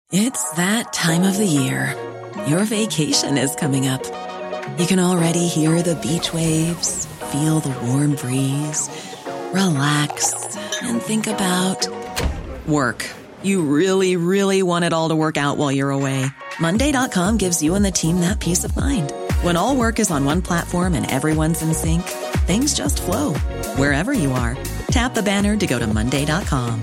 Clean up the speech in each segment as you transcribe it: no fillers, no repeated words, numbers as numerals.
It's that time of the year. Your vacation is coming up. You can already hear the beach waves, feel the warm breeze, relax, and think about work. You really, really want it all to work out while you're away. Monday.com gives you and the team that peace of mind. When all work is on one platform and everyone's in sync, things just flow. Wherever you are, tap the banner to go to Monday.com.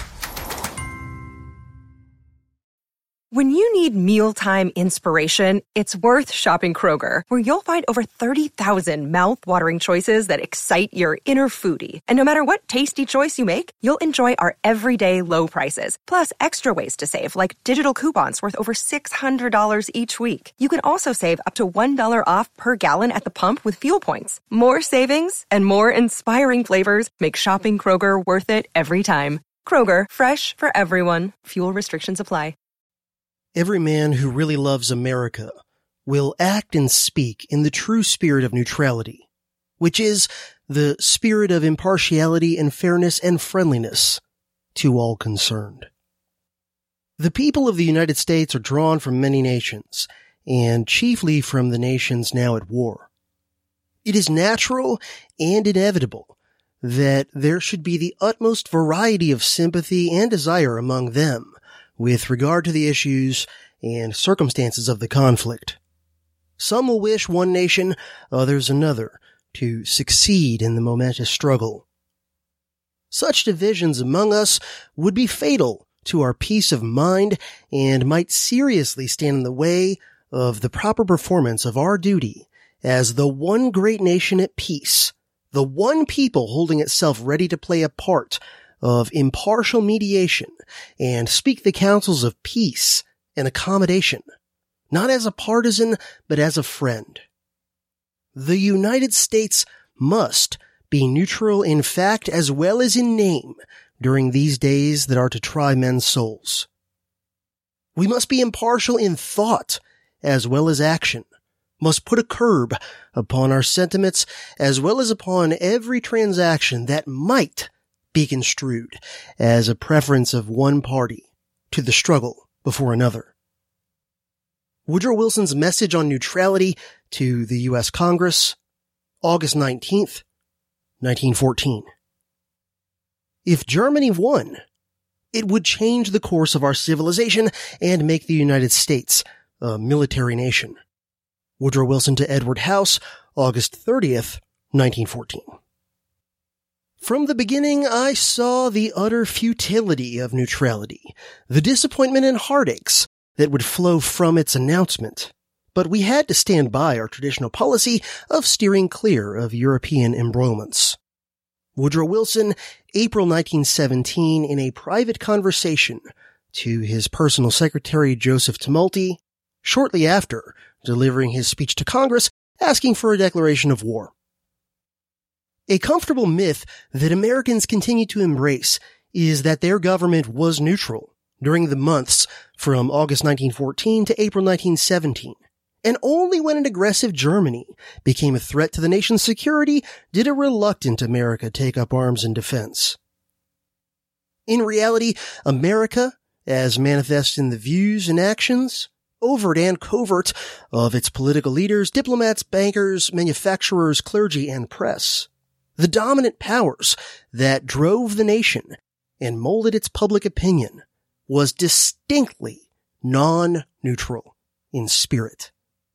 When you need mealtime inspiration, it's worth shopping Kroger, where you'll find over 30,000 mouth-watering choices that excite your inner foodie. And no matter what tasty choice you make, you'll enjoy our everyday low prices, plus extra ways to save, like digital coupons worth over $600 each week. You can also save up to $1 off per gallon at the pump with fuel points. More savings and more inspiring flavors make shopping Kroger worth it every time. Kroger, fresh for everyone. Fuel restrictions apply. Every man who really loves America will act and speak in the true spirit of neutrality, which is the spirit of impartiality and fairness and friendliness to all concerned. The people of the United States are drawn from many nations, and chiefly from the nations now at war. It is natural and inevitable that there should be the utmost variety of sympathy and desire among them with regard to the issues and circumstances of the conflict. Some will wish one nation, others another, to succeed in the momentous struggle. Such divisions among us would be fatal to our peace of mind and might seriously stand in the way of the proper performance of our duty as the one great nation at peace, the one people holding itself ready to play a part of impartial mediation and speak the counsels of peace and accommodation, not as a partisan, but as a friend. The United States must be neutral in fact as well as in name during these days that are to try men's souls. We must be impartial in thought as well as action, must put a curb upon our sentiments as well as upon every transaction that might be construed as a preference of one party to the struggle before another. Woodrow Wilson's message on neutrality to the U.S. Congress, August 19th, 1914. If Germany won, it would change the course of our civilization and make the United States a military nation. Woodrow Wilson to Edward House, August 30th, 1914. From the beginning, I saw the utter futility of neutrality, the disappointment and heartaches that would flow from its announcement. But we had to stand by our traditional policy of steering clear of European embroilments. Woodrow Wilson, April 1917, in a private conversation to his personal secretary, Joseph Tumulty, shortly after delivering his speech to Congress asking for a declaration of war. A comfortable myth that Americans continue to embrace is that their government was neutral during the months from August 1914 to April 1917, and only when an aggressive Germany became a threat to the nation's security did a reluctant America take up arms in defense. In reality, America, as manifest in the views and actions, overt and covert, of its political leaders, diplomats, bankers, manufacturers, clergy, and press, the dominant powers that drove the nation and molded its public opinion, was distinctly non-neutral in spirit.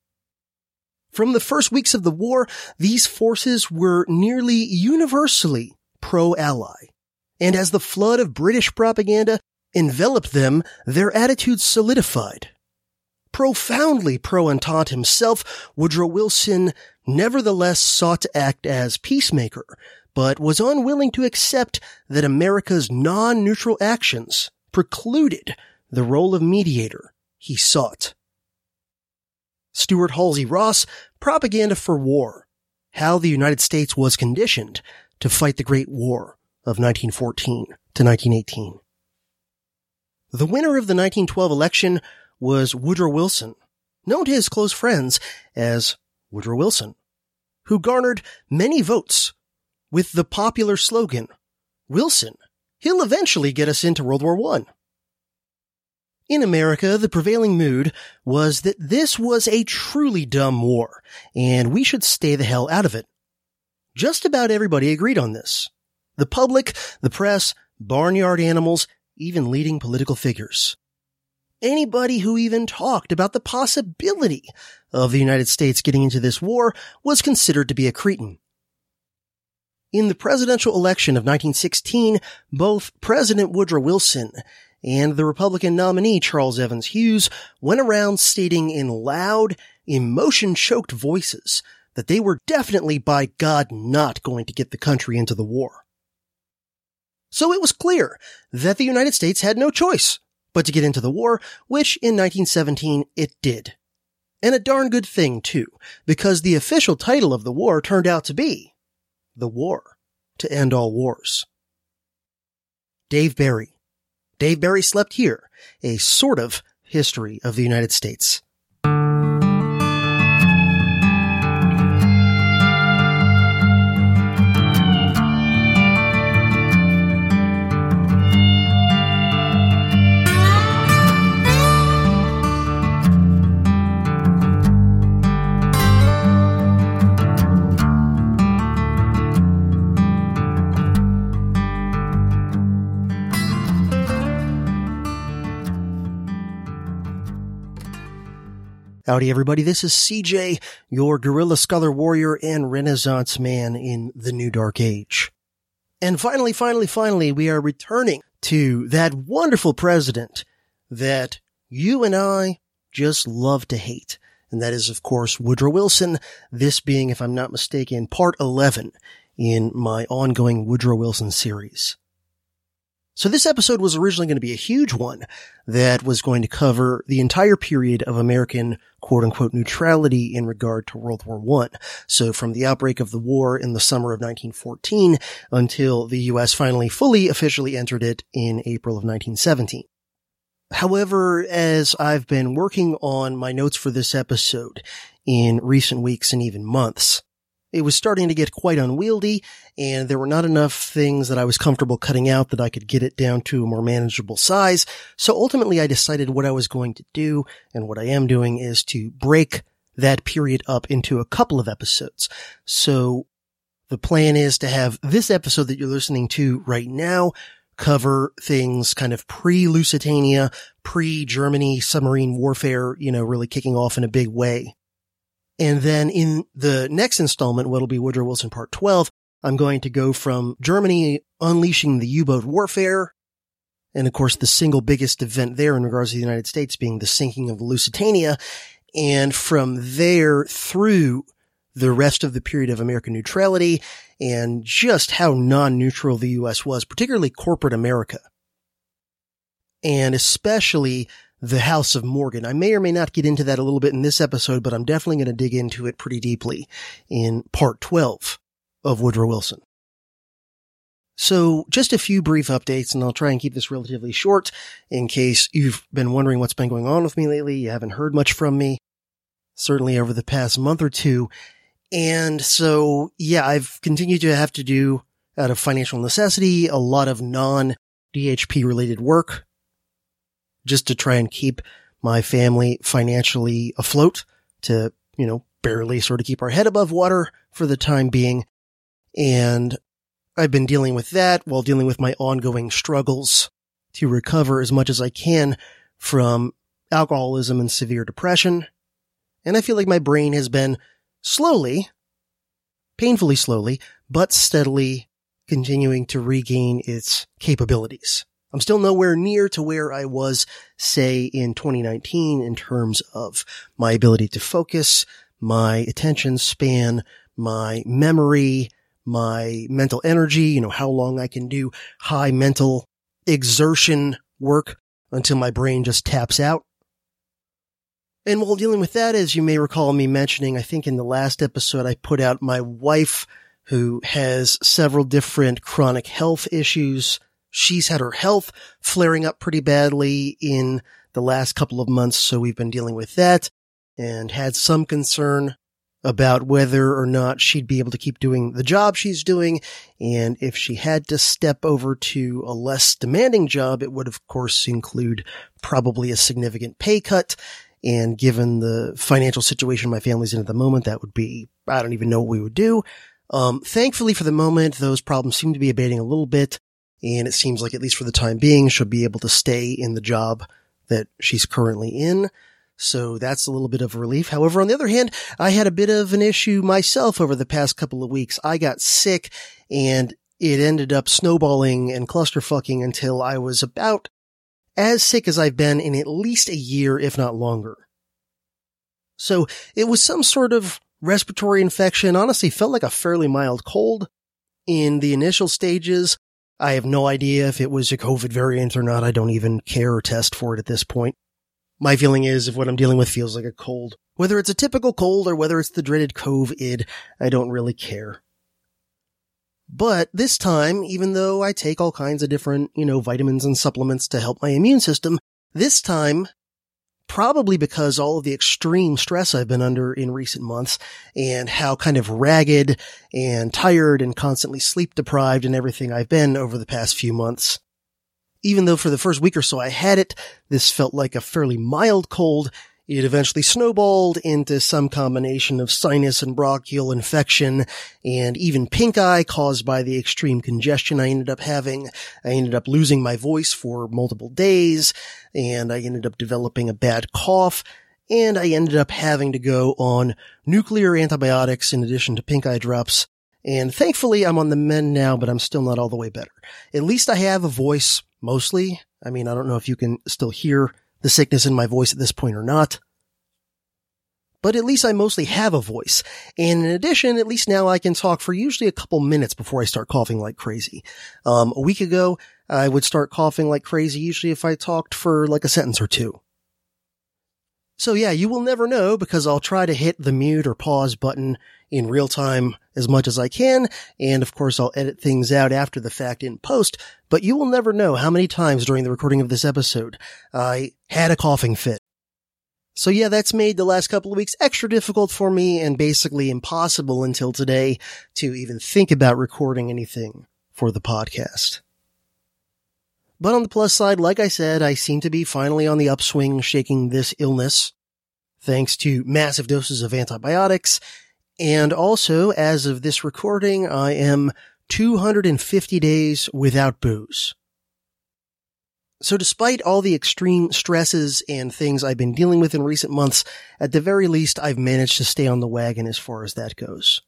From the first weeks of the war, these forces were nearly universally pro-Ally, and as the flood of British propaganda enveloped them, their attitudes solidified. Profoundly pro-Entente himself, Woodrow Wilson nevertheless sought to act as peacemaker, but was unwilling to accept that America's non-neutral actions precluded the role of mediator he sought. Stuart Halsey Ross, Propaganda for War, How the United States Was Conditioned to Fight the Great War of 1914 to 1918. The winner of the 1912 election was Woodrow Wilson, known to his close friends as Woodrow Wilson, who garnered many votes with the popular slogan, "Wilson, he'll eventually get us into World War I." In America, the prevailing mood was that this was a truly dumb war, and we should stay the hell out of it. Just about everybody agreed on this. The public, the press, barnyard animals, even leading political figures. Anybody who even talked about the possibility of the United States getting into this war was considered to be a cretin. In the presidential election of 1916, both President Woodrow Wilson and the Republican nominee Charles Evans Hughes went around stating in loud, emotion-choked voices that they were definitely, by God, not going to get the country into the war. So it was clear that the United States had no choice but to get into the war, which in 1917 it did. And a darn good thing, too, because the official title of the war turned out to be The War to End All Wars. Dave Barry. Dave Barry Slept Here, a sort of history of the United States. Howdy everybody, this is CJ, your guerrilla scholar warrior and renaissance man in the new dark age. And finally, we are returning to that wonderful president that you and I just love to hate. And that is, of course, Woodrow Wilson, this being, if I'm not mistaken, part 11 in my ongoing Woodrow Wilson series. So this episode was originally going to be a huge one that was going to cover the entire period of American quote-unquote neutrality in regard to World War I. So from the outbreak of the war in the summer of 1914 until the U.S. finally fully officially entered it in April of 1917. However, as I've been working on my notes for this episode in recent weeks and even months, it was starting to get quite unwieldy, and there were not enough things that I was comfortable cutting out that I could get it down to a more manageable size. So ultimately I decided what I was going to do, and what I am doing, is to break that period up into a couple of episodes. So the plan is to have this episode that you're listening to right now cover things kind of pre-Lusitania, pre-Germany submarine warfare, really kicking off in a big way. And then in the next installment, what'll be Woodrow Wilson Part 12, I'm going to go from Germany unleashing the U-boat warfare, and of course the single biggest event there in regards to the United States being the sinking of the Lusitania, and from there through the rest of the period of American neutrality, and just how non-neutral the U.S. was, particularly corporate America. And especially the House of Morgan. I may or may not get into that a little bit in this episode, but I'm definitely going to dig into it pretty deeply in part 12 of Woodrow Wilson. So just a few brief updates, and I'll try and keep this relatively short in case you've been wondering what's been going on with me lately. You haven't heard much from me, certainly over the past month or two. And so, yeah, I've continued to have to do, out of financial necessity, a lot of non-DHP related work, just to try and keep my family financially afloat, to, barely sort of keep our head above water for the time being. And I've been dealing with that while dealing with my ongoing struggles to recover as much as I can from alcoholism and severe depression. And I feel like my brain has been slowly, painfully slowly, but steadily continuing to regain its capabilities. I'm still nowhere near to where I was, say, in 2019 in terms of my ability to focus, my attention span, my memory, my mental energy, how long I can do high mental exertion work until my brain just taps out. And while dealing with that, as you may recall me mentioning, I think in the last episode I put out my wife, who has several different chronic health issues. She's had her health flaring up pretty badly in the last couple of months, so we've been dealing with that and had some concern about whether or not she'd be able to keep doing the job she's doing, and if she had to step over to a less demanding job, it would of course include probably a significant pay cut, and given the financial situation my family's in at the moment, that would be, I don't even know what we would do. Thankfully for the moment, those problems seem to be abating a little bit, and it seems like at least for the time being, she'll be able to stay in the job that she's currently in. So that's a little bit of a relief. However, on the other hand, I had a bit of an issue myself over the past couple of weeks. I got sick, and it ended up snowballing and clusterfucking until I was about as sick as I've been in at least a year, if not longer. So it was some sort of respiratory infection. Honestly, felt like a fairly mild cold in the initial stages. I have no idea if it was a COVID variant or not. I don't even care or test for it at this point. My feeling is if what I'm dealing with feels like a cold, whether it's a typical cold or whether it's the dreaded COVID, I don't really care. But this time, even though I take all kinds of different, vitamins and supplements to help my immune system, this time, probably because all of the extreme stress I've been under in recent months and how kind of ragged and tired and constantly sleep deprived and everything I've been over the past few months. Even though for the first week or so I had it, this felt like a fairly mild cold. It eventually snowballed into some combination of sinus and bronchial infection and even pink eye caused by the extreme congestion I ended up having. I ended up losing my voice for multiple days, and I ended up developing a bad cough, and I ended up having to go on nuclear antibiotics in addition to pink eye drops. And thankfully I'm on the mend now, but I'm still not all the way better. At least I have a voice, mostly. I mean, I don't know if you can still hear the sickness in my voice at this point or not. But at least I mostly have a voice. And in addition, at least now I can talk for usually a couple minutes before I start coughing like crazy. A week ago, I would start coughing like crazy usually if I talked for like a sentence or two. So yeah, you will never know because I'll try to hit the mute or pause button in real time as much as I can. And of course, I'll edit things out after the fact in post, but you will never know how many times during the recording of this episode I had a coughing fit. So yeah, that's made the last couple of weeks extra difficult for me and basically impossible until today to even think about recording anything for the podcast. But on the plus side, like I said, I seem to be finally on the upswing shaking this illness, thanks to massive doses of antibiotics. And also, as of this recording, I am 250 days without booze. So despite all the extreme stresses and things I've been dealing with in recent months, at the very least, I've managed to stay on the wagon as far as that goes.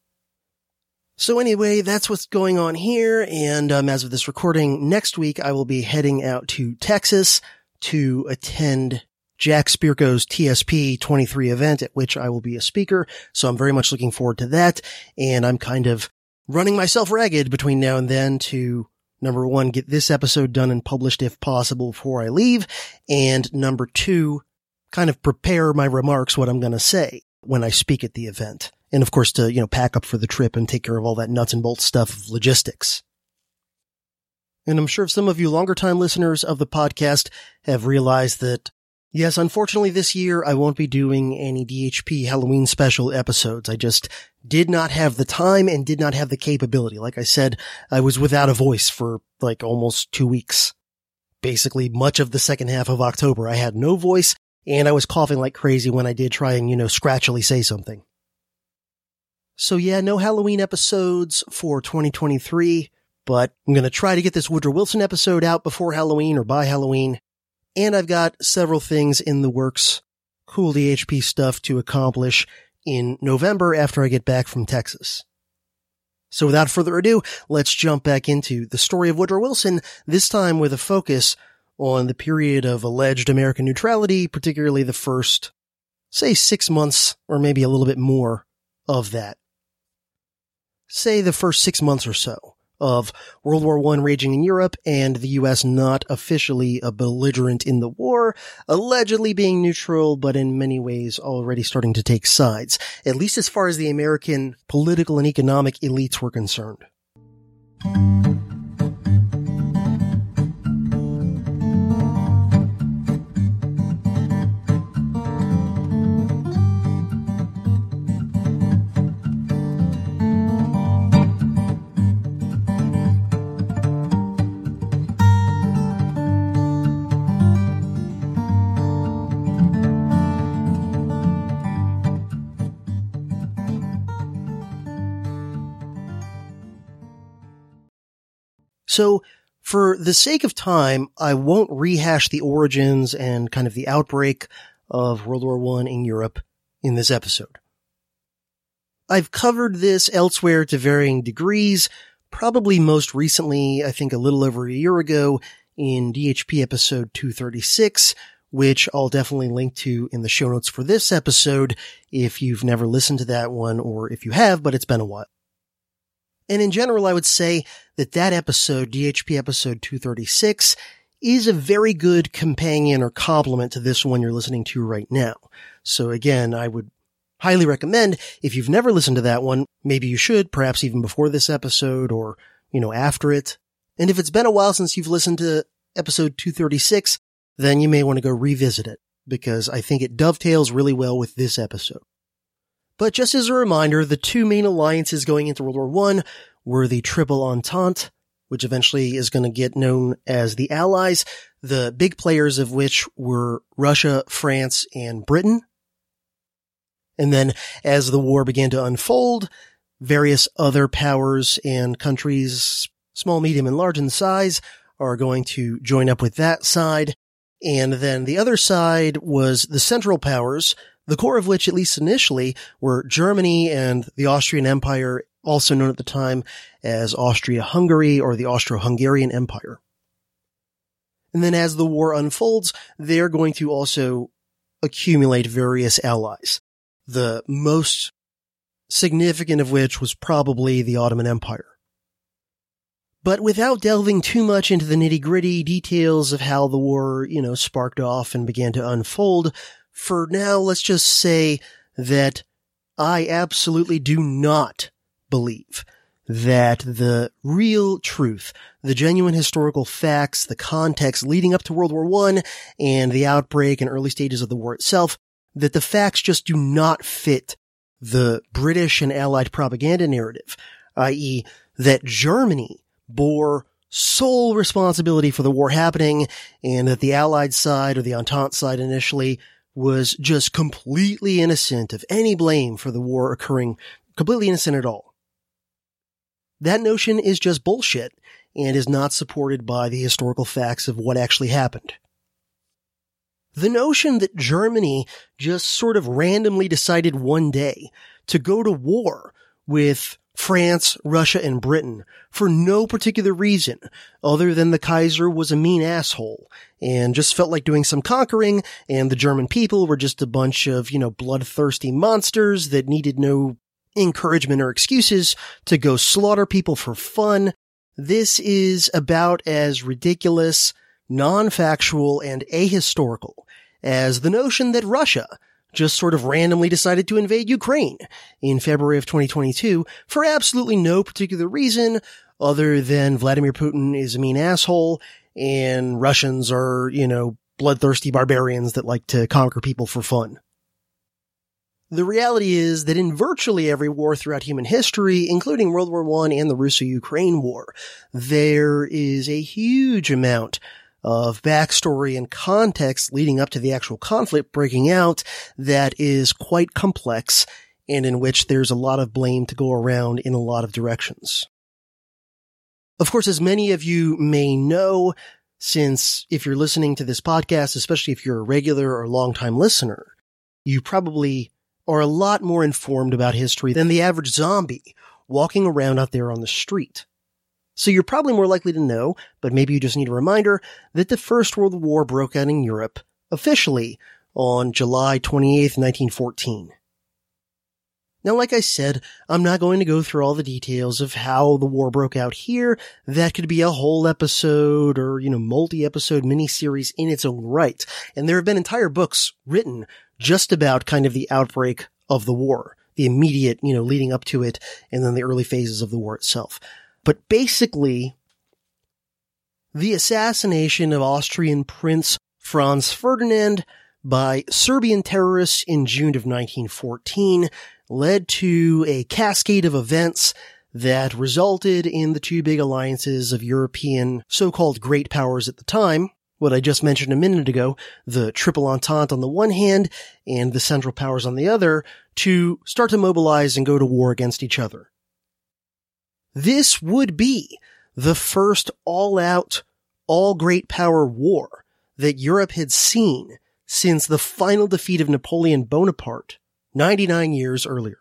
So anyway, that's what's going on here, and as of this recording, next week I will be heading out to Texas to attend Jack Spirko's TSP 23 event, at which I will be a speaker, so I'm very much looking forward to that, and I'm kind of running myself ragged between now and then to, number one, get this episode done and published if possible before I leave, and number two, kind of prepare my remarks, what I'm going to say when I speak at the event. And of course to, pack up for the trip and take care of all that nuts and bolts stuff of logistics. And I'm sure some of you longer time listeners of the podcast have realized that, yes, unfortunately this year I won't be doing any DHP Halloween special episodes. I just did not have the time and did not have the capability. Like I said, I was without a voice for like almost 2 weeks. Basically much of the second half of October I had no voice and I was coughing like crazy when I did try and, scratchily say something. So yeah, no Halloween episodes for 2023, but I'm going to try to get this Woodrow Wilson episode out before Halloween or by Halloween. And I've got several things in the works, cool DHP stuff to accomplish in November after I get back from Texas. So without further ado, let's jump back into the story of Woodrow Wilson, this time with a focus on the period of alleged American neutrality, particularly the first, say 6 months or maybe a little bit more of that. Say the first 6 months or so of World War I raging in Europe and the U.S. not officially a belligerent in the war, allegedly being neutral, but in many ways already starting to take sides, at least as far as the American political and economic elites were concerned. So, for the sake of time, I won't rehash the origins and kind of the outbreak of World War I in Europe in this episode. I've covered this elsewhere to varying degrees, probably most recently, I think a little over a year ago, in DHP episode 236, which I'll definitely link to in the show notes for this episode if you've never listened to that one, or if you have, but it's been a while. And in general, I would say that episode, DHP episode 236, is a very good companion or complement to this one you're listening to right now. So again, I would highly recommend, if you've never listened to that one, maybe you should, perhaps even before this episode or, after it. And if it's been a while since you've listened to episode 236, then you may want to go revisit it, because I think it dovetails really well with this episode. But just as a reminder, the two main alliances going into World War I were the Triple Entente, which eventually is going to get known as the Allies, the big players of which were Russia, France, and Britain. And then as the war began to unfold, various other powers and countries, small, medium, and large in size, are going to join up with that side. And then the other side was the Central Powers, the core of which, at least initially, were Germany and the Austrian Empire, also known at the time as Austria-Hungary or the Austro-Hungarian Empire. And then as the war unfolds, they're going to also accumulate various allies, the most significant of which was probably the Ottoman Empire. But without delving too much into the nitty-gritty details of how the war, sparked off and began to unfold, for now, let's just say that I absolutely do not believe that the real truth, the genuine historical facts, the context leading up to World War I and the outbreak and early stages of the war itself, that the facts just do not fit the British and Allied propaganda narrative, i.e., that Germany bore sole responsibility for the war happening, and that the Allied side, or the Entente side initially, was just completely innocent of any blame for the war occurring, completely innocent at all. That notion is just bullshit, and is not supported by the historical facts of what actually happened. The notion that Germany just sort of randomly decided one day to go to war with France, Russia, and Britain for no particular reason other than the Kaiser was a mean asshole and just felt like doing some conquering, and the German people were just a bunch of, bloodthirsty monsters that needed no encouragement or excuses to go slaughter people for fun. This is about as ridiculous, non-factual, and ahistorical as the notion that Russia just sort of randomly decided to invade Ukraine in February of 2022 for absolutely no particular reason other than Vladimir Putin is a mean asshole and Russians are, bloodthirsty barbarians that like to conquer people for fun. The reality is that in virtually every war throughout human history, including World War I and the Russo-Ukraine War, there is a huge amount of backstory and context leading up to the actual conflict breaking out that is quite complex and in which there's a lot of blame to go around in a lot of directions. Of course, as many of you may know, since if you're listening to this podcast, especially if you're a regular or longtime listener, you probably are a lot more informed about history than the average zombie walking around out there on the street. So you're probably more likely to know, but maybe you just need a reminder, that the First World War broke out in Europe officially on July 28th, 1914. Now, like I said, I'm not going to go through all the details of how the war broke out here. That could be a whole episode or, multi-episode miniseries in its own right. And there have been entire books written just about kind of the outbreak of the war, the immediate, leading up to it, and then the early phases of the war itself. But basically, the assassination of Austrian Prince Franz Ferdinand by Serbian terrorists in June of 1914 led to a cascade of events that resulted in the two big alliances of European so-called great powers at the time, what I just mentioned a minute ago, the Triple Entente on the one hand and the Central Powers on the other, to start to mobilize and go to war against each other. This would be the first all-out, all-great power war that Europe had seen since the final defeat of Napoleon Bonaparte 99 years earlier.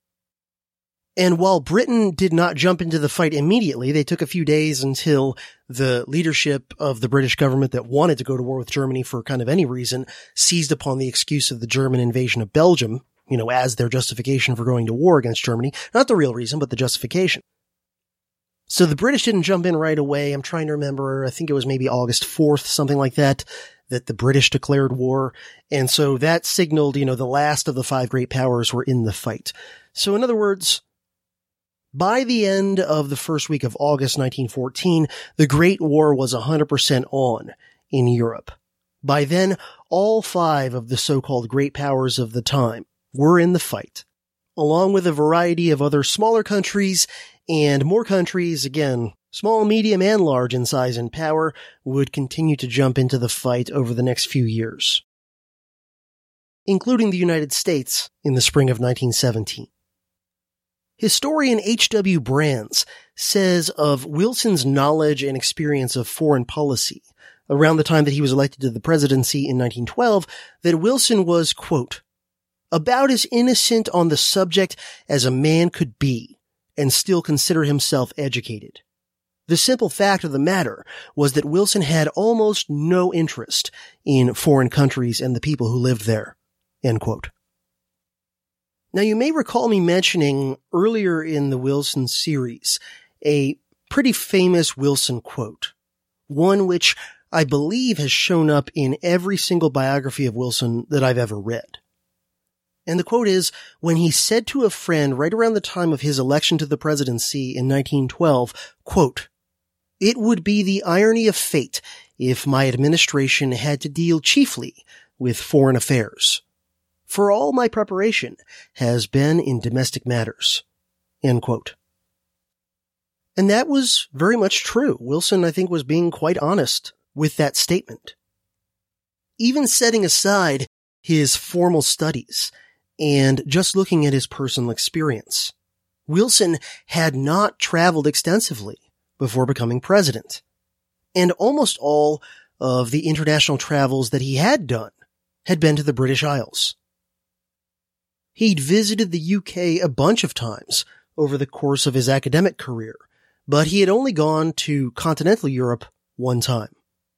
And while Britain did not jump into the fight immediately, they took a few days until the leadership of the British government that wanted to go to war with Germany for kind of any reason seized upon the excuse of the German invasion of Belgium, as their justification for going to war against Germany. Not the real reason, but the justification. So the British didn't jump in right away. I'm trying to remember, I think it was maybe August 4th, something like that the British declared war. And so that signaled, the last of the five great powers were in the fight. So in other words, by the end of the first week of August 1914, the Great War was 100% on in Europe. By then, all five of the so-called great powers of the time were in the fight, along with a variety of other smaller countries, and more countries, again, small, medium, and large in size and power, would continue to jump into the fight over the next few years, including the United States in the spring of 1917. Historian H.W. Brands says of Wilson's knowledge and experience of foreign policy around the time that he was elected to the presidency in 1912 that Wilson was, quote, about as innocent on the subject as a man could be and still consider himself educated. The simple fact of the matter was that Wilson had almost no interest in foreign countries and the people who lived there, end quote. Now, you may recall me mentioning earlier in the Wilson series a pretty famous Wilson quote, one which I believe has shown up in every single biography of Wilson that I've ever read. And the quote is, when he said to a friend right around the time of his election to the presidency in 1912, quote, "It would be the irony of fate if my administration had to deal chiefly with foreign affairs. For all my preparation has been in domestic matters," end quote. And that was very much true. Wilson, I think, was being quite honest with that statement. Even setting aside his formal studies and just looking at his personal experience, Wilson had not traveled extensively before becoming president. And almost all of the international travels that he had done had been to the British Isles. He'd visited the UK a bunch of times over the course of his academic career, but he had only gone to continental Europe one time.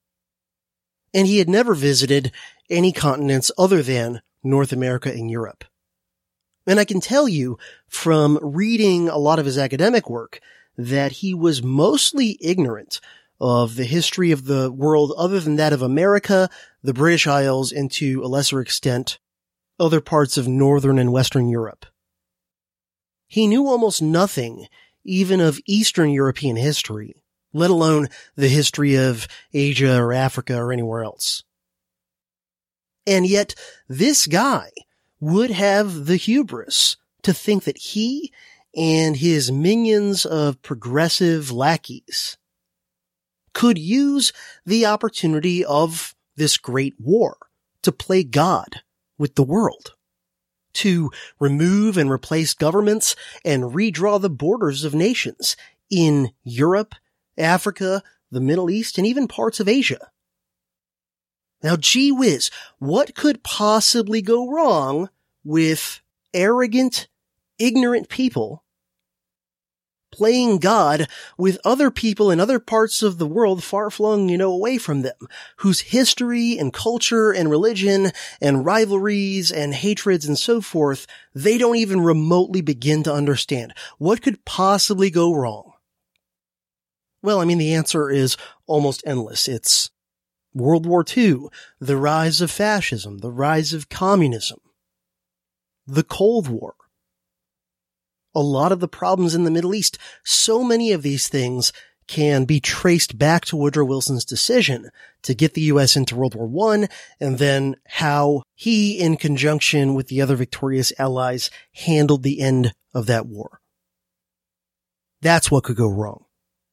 And he had never visited any continents other than North America and Europe. And I can tell you from reading a lot of his academic work that he was mostly ignorant of the history of the world other than that of America, the British Isles, and to a lesser extent, other parts of Northern and Western Europe. He knew almost nothing even of Eastern European history, let alone the history of Asia or Africa or anywhere else. And yet, this guy would have the hubris to think that he and his minions of progressive lackeys could use the opportunity of this great war to play God with the world, to remove and replace governments and redraw the borders of nations in Europe, Africa, the Middle East, and even parts of Asia. Now, gee whiz, what could possibly go wrong with arrogant, ignorant people playing God with other people in other parts of the world far-flung, away from them, whose history and culture and religion and rivalries and hatreds and so forth, they don't even remotely begin to understand? What could possibly go wrong? Well, the answer is almost endless. It's World War II, the rise of fascism, the rise of communism, the Cold War, a lot of the problems in the Middle East. So many of these things can be traced back to Woodrow Wilson's decision to get the U.S. into World War I, and then how he, in conjunction with the other victorious allies, handled the end of that war. That's what could go wrong.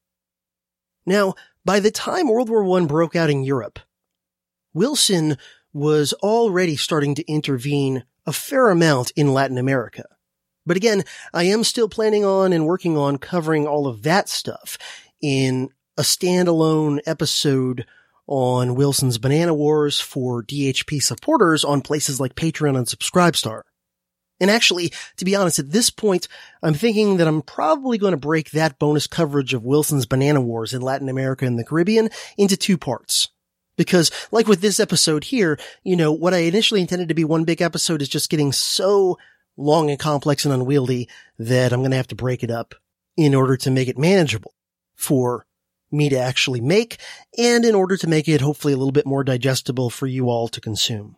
Now, by the time World War I broke out in Europe, Wilson was already starting to intervene a fair amount in Latin America. But again, I am still planning on and working on covering all of that stuff in a standalone episode on Wilson's Banana Wars for DHP supporters on places like Patreon and Subscribestar. And actually, to be honest, at this point, I'm thinking that I'm probably going to break that bonus coverage of Wilson's Banana Wars in Latin America and the Caribbean into two parts. Because, like with this episode here, what I initially intended to be one big episode is just getting so long and complex and unwieldy that I'm going to have to break it up in order to make it manageable for me to actually make, and in order to make it hopefully a little bit more digestible for you all to consume.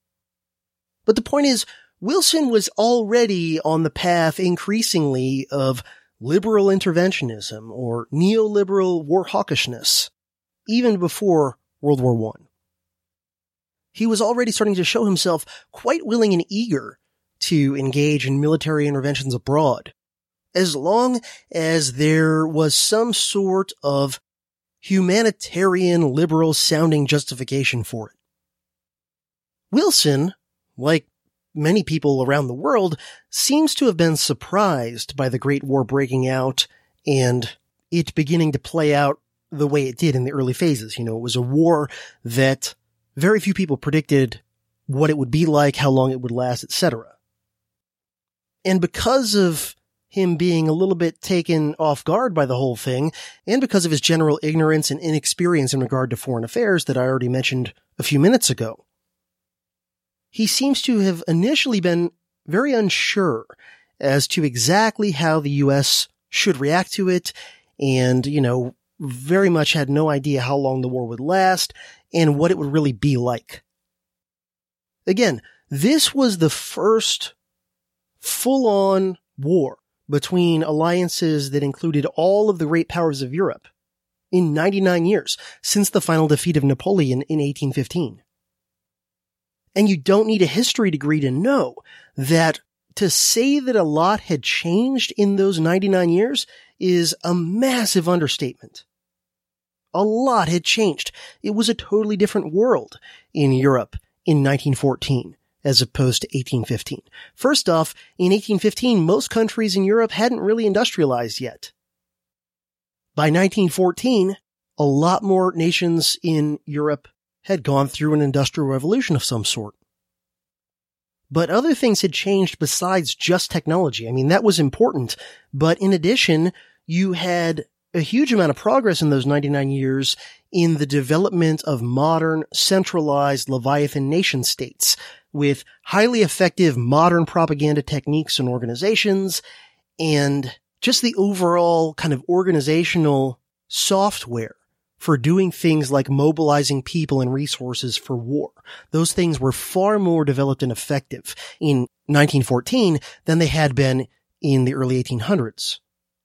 But the point is, Wilson was already on the path increasingly of liberal interventionism or neoliberal war hawkishness, even before World War I. He was already starting to show himself quite willing and eager to engage in military interventions abroad, as long as there was some sort of humanitarian liberal sounding justification for it. Wilson, like many people around the world, seems to have been surprised by the Great War breaking out and it beginning to play out the way it did in the early phases. It was a war that very few people predicted what it would be like, how long it would last, etc. And because of him being a little bit taken off guard by the whole thing, and because of his general ignorance and inexperience in regard to foreign affairs that I already mentioned a few minutes ago, he seems to have initially been very unsure as to exactly how the U.S. should react to it, and, very much had no idea how long the war would last and what it would really be like. Again, this was the first full-on war between alliances that included all of the great powers of Europe in 99 years since the final defeat of Napoleon in 1815. And you don't need a history degree to know that to say that a lot had changed in those 99 years is a massive understatement. A lot had changed. It was a totally different world in Europe in 1914 as opposed to 1815. First off, in 1815, most countries in Europe hadn't really industrialized yet. By 1914, a lot more nations in Europe had gone through an industrial revolution of some sort. But other things had changed besides just technology. That was important. But in addition, you had a huge amount of progress in those 99 years in the development of modern, centralized Leviathan nation states with highly effective modern propaganda techniques and organizations, and just the overall kind of organizational software for doing things like mobilizing people and resources for war. Those things were far more developed and effective in 1914 than they had been in the early 1800s.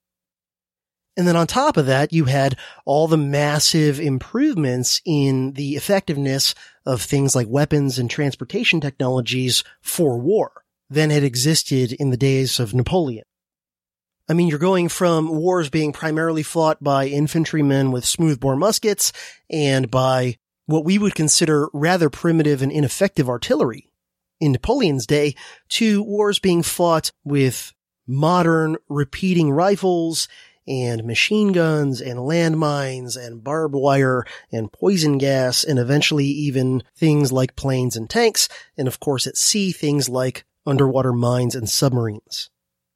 And then on top of that, you had all the massive improvements in the effectiveness of things like weapons and transportation technologies for war than had existed in the days of Napoleon. You're going from wars being primarily fought by infantrymen with smoothbore muskets and by what we would consider rather primitive and ineffective artillery in Napoleon's day to wars being fought with modern repeating rifles and machine guns and landmines and barbed wire and poison gas and eventually even things like planes and tanks, and of course at sea things like underwater mines and submarines.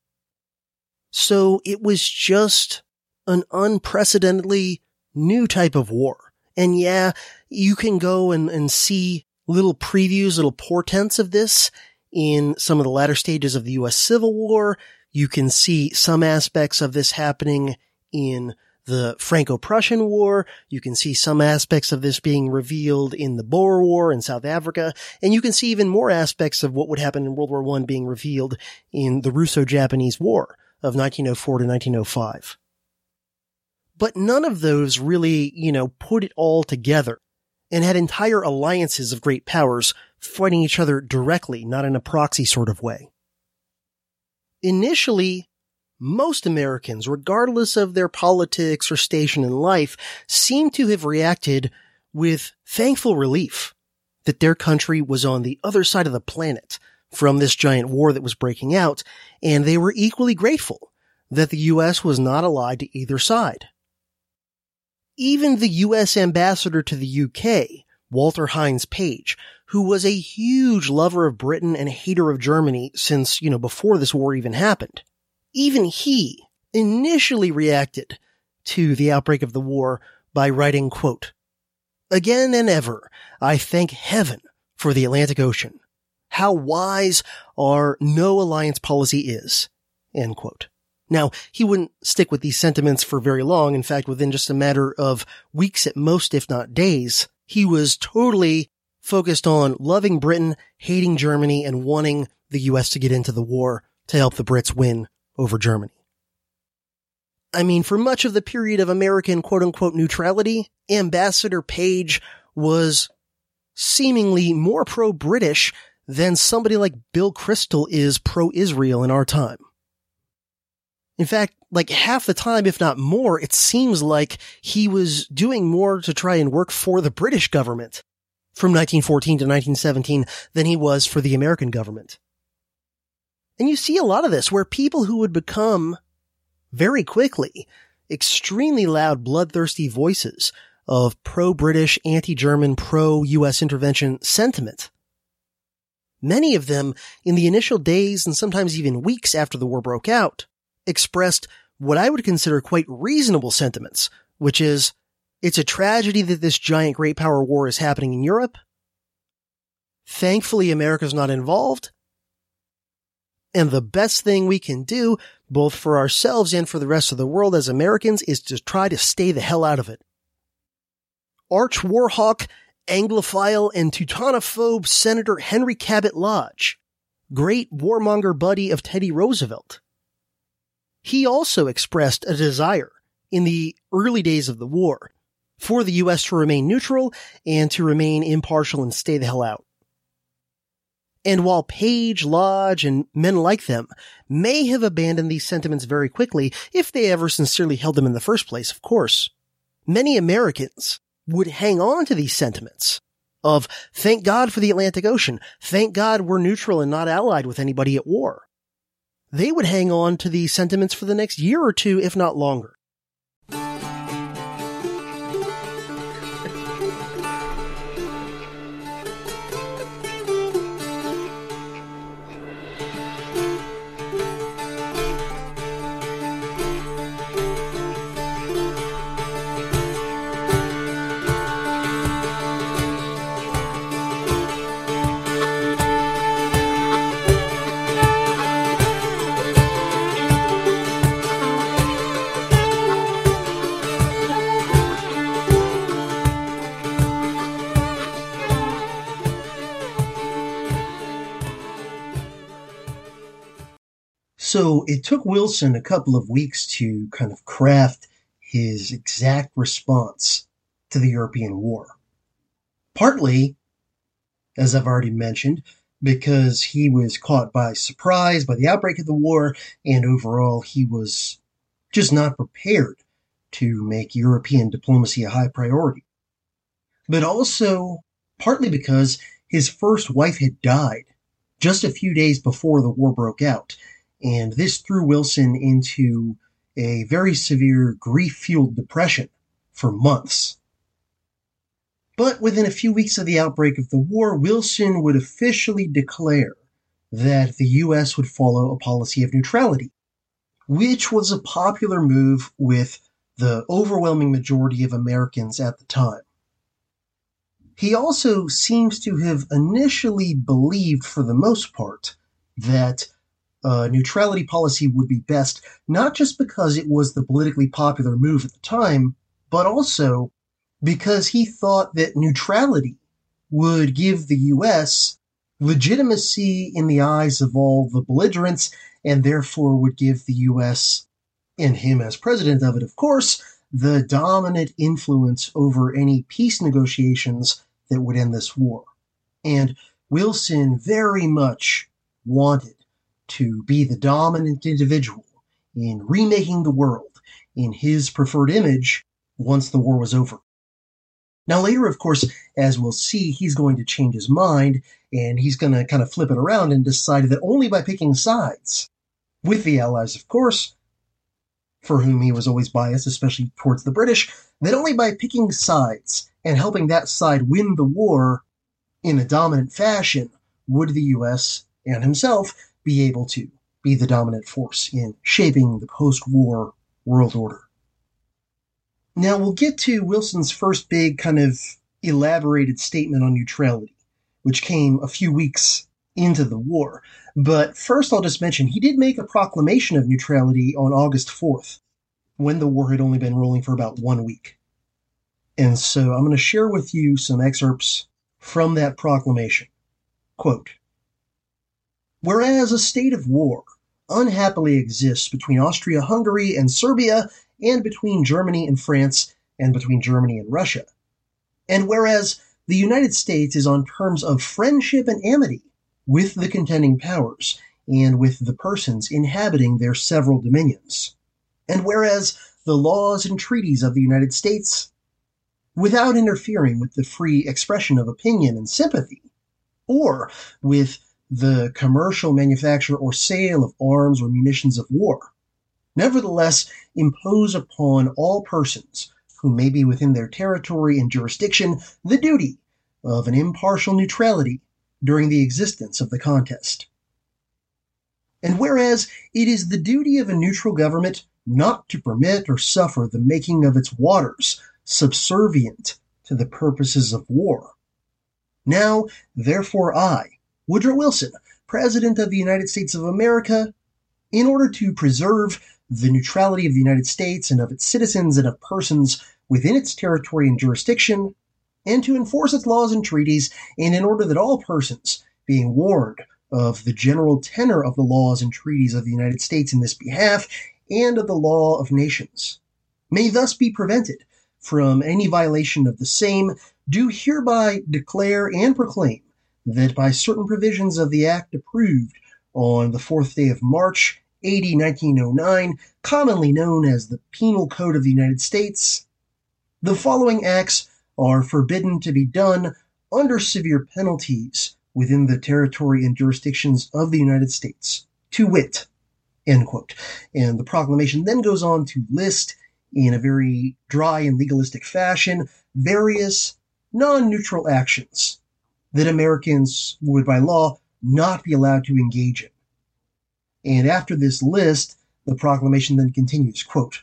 So it was just an unprecedentedly new type of war. And yeah, you can go and see little previews, little portents of this in some of the latter stages of the U.S. Civil War. You can see some aspects of this happening in the Franco-Prussian War. You can see some aspects of this being revealed in the Boer War in South Africa. And you can see even more aspects of what would happen in World War I being revealed in the Russo-Japanese War of 1904 to 1905. But none of those really, put it all together and had entire alliances of great powers fighting each other directly, not in a proxy sort of way. Initially, most Americans, regardless of their politics or station in life, seemed to have reacted with thankful relief that their country was on the other side of the planet from this giant war that was breaking out, and they were equally grateful that the U.S. was not allied to either side. Even the U.S. ambassador to the UK, Walter Hines Page, who was a huge lover of Britain and hater of Germany since, before this war even happened, even he initially reacted to the outbreak of the war by writing, quote, "Again and ever, I thank heaven for the Atlantic Ocean. How wise our no alliance policy is," end quote. Now, he wouldn't stick with these sentiments for very long. In fact, within just a matter of weeks at most, if not days, he was totally focused on loving Britain, hating Germany, and wanting the U.S. to get into the war to help the Brits win over Germany. I mean, for much of the period of American quote-unquote neutrality, Ambassador Page was seemingly more pro-British than somebody like Bill Kristol is pro-Israel in our time. In fact, like half the time, if not more, it seems like he was doing more to try and work for the British government from 1914 to 1917 than he was for the American government. And you see a lot of this where people who would become very quickly extremely loud, bloodthirsty voices of pro-British, anti-German, pro-U.S. intervention sentiment. Many of them, in the initial days and sometimes even weeks after the war broke out, expressed what I would consider quite reasonable sentiments, which is, it's a tragedy that this giant great power war is happening in Europe. Thankfully, America's not involved. And the best thing we can do, both for ourselves and for the rest of the world as Americans, is to try to stay the hell out of it. Arch warhawk, Anglophile, and Teutonophobe Senator Henry Cabot Lodge, great warmonger buddy of Teddy Roosevelt. He also expressed a desire in the early days of the war for the U.S. to remain neutral and to remain impartial and stay the hell out. And while Page, Lodge, and men like them may have abandoned these sentiments very quickly, if they ever sincerely held them in the first place, of course, many Americans would hang on to these sentiments of, thank God for the Atlantic Ocean, thank God we're neutral and not allied with anybody at war. They would hang on to these sentiments for the next year or two, if not longer. So it took Wilson a couple of weeks to kind of craft his exact response to the European war. Partly, as I've already mentioned, because he was caught by surprise by the outbreak of the war, and overall he was just not prepared to make European diplomacy a high priority. But also, partly because his first wife had died just a few days before the war broke out, and this threw Wilson into a very severe grief-fueled depression for months. But within a few weeks of the outbreak of the war, Wilson would officially declare that the U.S. would follow a policy of neutrality, which was a popular move with the overwhelming majority of Americans at the time. He also seems to have initially believed, for the most part, that neutrality policy would be best, not just because it was the politically popular move at the time, but also because he thought that neutrality would give the U.S. legitimacy in the eyes of all the belligerents, and therefore would give the U.S., and him as president of it, of course, the dominant influence over any peace negotiations that would end this war. And Wilson very much wanted to be the dominant individual in remaking the world in his preferred image once the war was over. Now later, of course, as we'll see, he's going to change his mind, and he's going to kind of flip it around and decide that only by picking sides with the Allies, of course, for whom he was always biased, especially towards the British, that only by picking sides and helping that side win the war in a dominant fashion would the U.S. and himself be able to be the dominant force in shaping the post-war world order. Now, we'll get to Wilson's first big kind of elaborated statement on neutrality, which came a few weeks into the war. But first, I'll just mention he did make a proclamation of neutrality on August 4th, when the war had only been rolling for about 1 week. And so I'm going to share with you some excerpts from that proclamation. Quote, "Whereas a state of war unhappily exists between Austria-Hungary and Serbia, and between Germany and France, and between Germany and Russia, and whereas the United States is on terms of friendship and amity with the contending powers, and with the persons inhabiting their several dominions, and whereas the laws and treaties of the United States, without interfering with the free expression of opinion and sympathy, or with the commercial manufacture or sale of arms or munitions of war, nevertheless impose upon all persons who may be within their territory and jurisdiction the duty of an impartial neutrality during the existence of the contest. And whereas it is the duty of a neutral government not to permit or suffer the making of its waters subservient to the purposes of war. Now, therefore, I, Woodrow Wilson, President of the United States of America, in order to preserve the neutrality of the United States and of its citizens and of persons within its territory and jurisdiction, and to enforce its laws and treaties, and in order that all persons, being warned of the general tenor of the laws and treaties of the United States in this behalf, and of the law of nations, may thus be prevented from any violation of the same, do hereby declare and proclaim that by certain provisions of the Act approved on the 4th day of March, A.D. 1909, commonly known as the Penal Code of the United States, the following acts are forbidden to be done under severe penalties within the territory and jurisdictions of the United States, to wit, end quote. And the proclamation then goes on to list, in a very dry and legalistic fashion, various non-neutral actions that Americans would, by law, not be allowed to engage in. And after this list, the proclamation then continues, quote,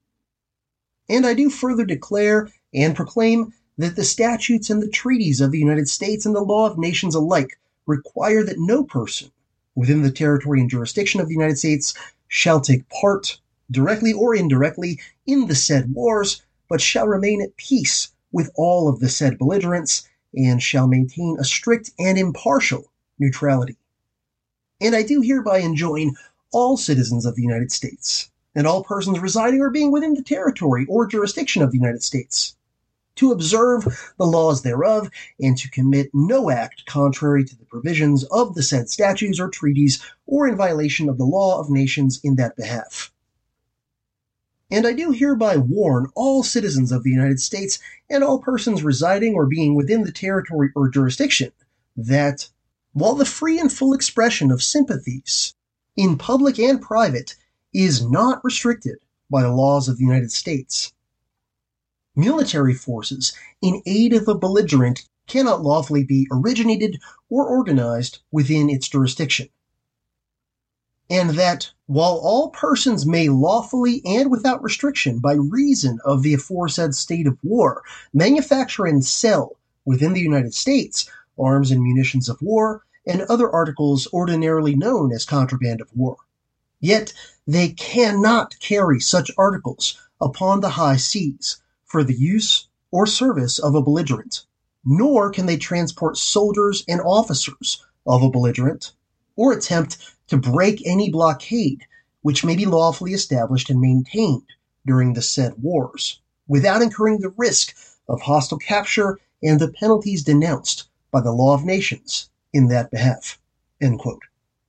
"And I do further declare and proclaim that the statutes and the treaties of the United States and the law of nations alike require that no person within the territory and jurisdiction of the United States shall take part, directly or indirectly, in the said wars, but shall remain at peace with all of the said belligerents, and shall maintain a strict and impartial neutrality. And I do hereby enjoin all citizens of the United States, and all persons residing or being within the territory or jurisdiction of the United States, to observe the laws thereof, and to commit no act contrary to the provisions of the said statutes or treaties, or in violation of the law of nations in that behalf. And I do hereby warn all citizens of the United States, and all persons residing or being within the territory or jurisdiction, that, while the free and full expression of sympathies, in public and private, is not restricted by the laws of the United States, military forces in aid of a belligerent cannot lawfully be originated or organized within its jurisdiction. And that, while all persons may lawfully and without restriction, by reason of the aforesaid state of war, manufacture and sell within the United States arms and munitions of war, and other articles ordinarily known as contraband of war, yet they cannot carry such articles upon the high seas for the use or service of a belligerent, nor can they transport soldiers and officers of a belligerent, or attempt to break any blockade which may be lawfully established and maintained during the said wars, without incurring the risk of hostile capture and the penalties denounced by the law of nations in that behalf." End quote.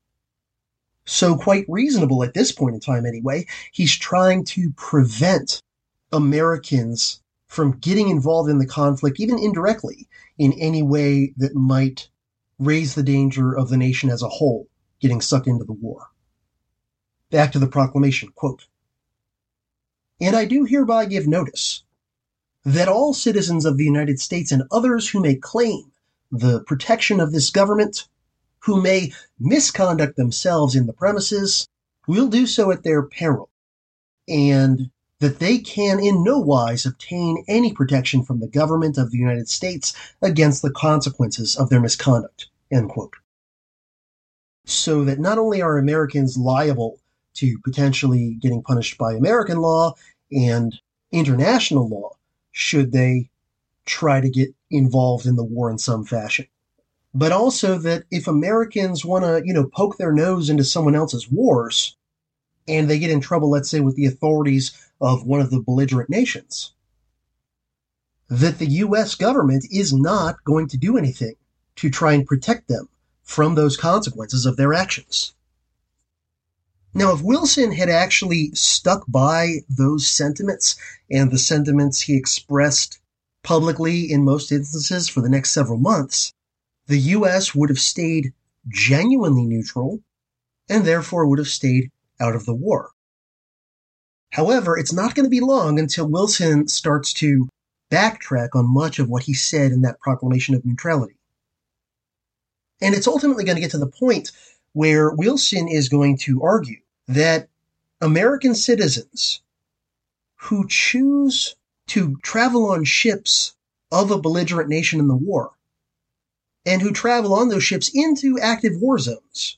So quite reasonable at this point in time anyway, he's trying to prevent Americans from getting involved in the conflict, even indirectly, in any way that might raise the danger of the nation as a whole getting sucked into the war. Back to the proclamation, quote, And I do hereby give notice that all citizens of the United States and others who may claim the protection of this government, who may misconduct themselves in the premises, will do so at their peril, and that they can in no wise obtain any protection from the government of the United States against the consequences of their misconduct, end quote. So that not only are Americans liable to potentially getting punished by American law and international law, should they try to get involved in the war in some fashion, but also that if Americans want to, poke their nose into someone else's wars, and they get in trouble, let's say, with the authorities of one of the belligerent nations, that the U.S. government is not going to do anything to try and protect them from those consequences of their actions. Now, if Wilson had actually stuck by those sentiments and the sentiments he expressed publicly in most instances for the next several months, the U.S. would have stayed genuinely neutral and therefore would have stayed out of the war. However, it's not going to be long until Wilson starts to backtrack on much of what he said in that proclamation of neutrality. And it's ultimately going to get to the point where Wilson is going to argue that American citizens who choose to travel on ships of a belligerent nation in the war, and who travel on those ships into active war zones,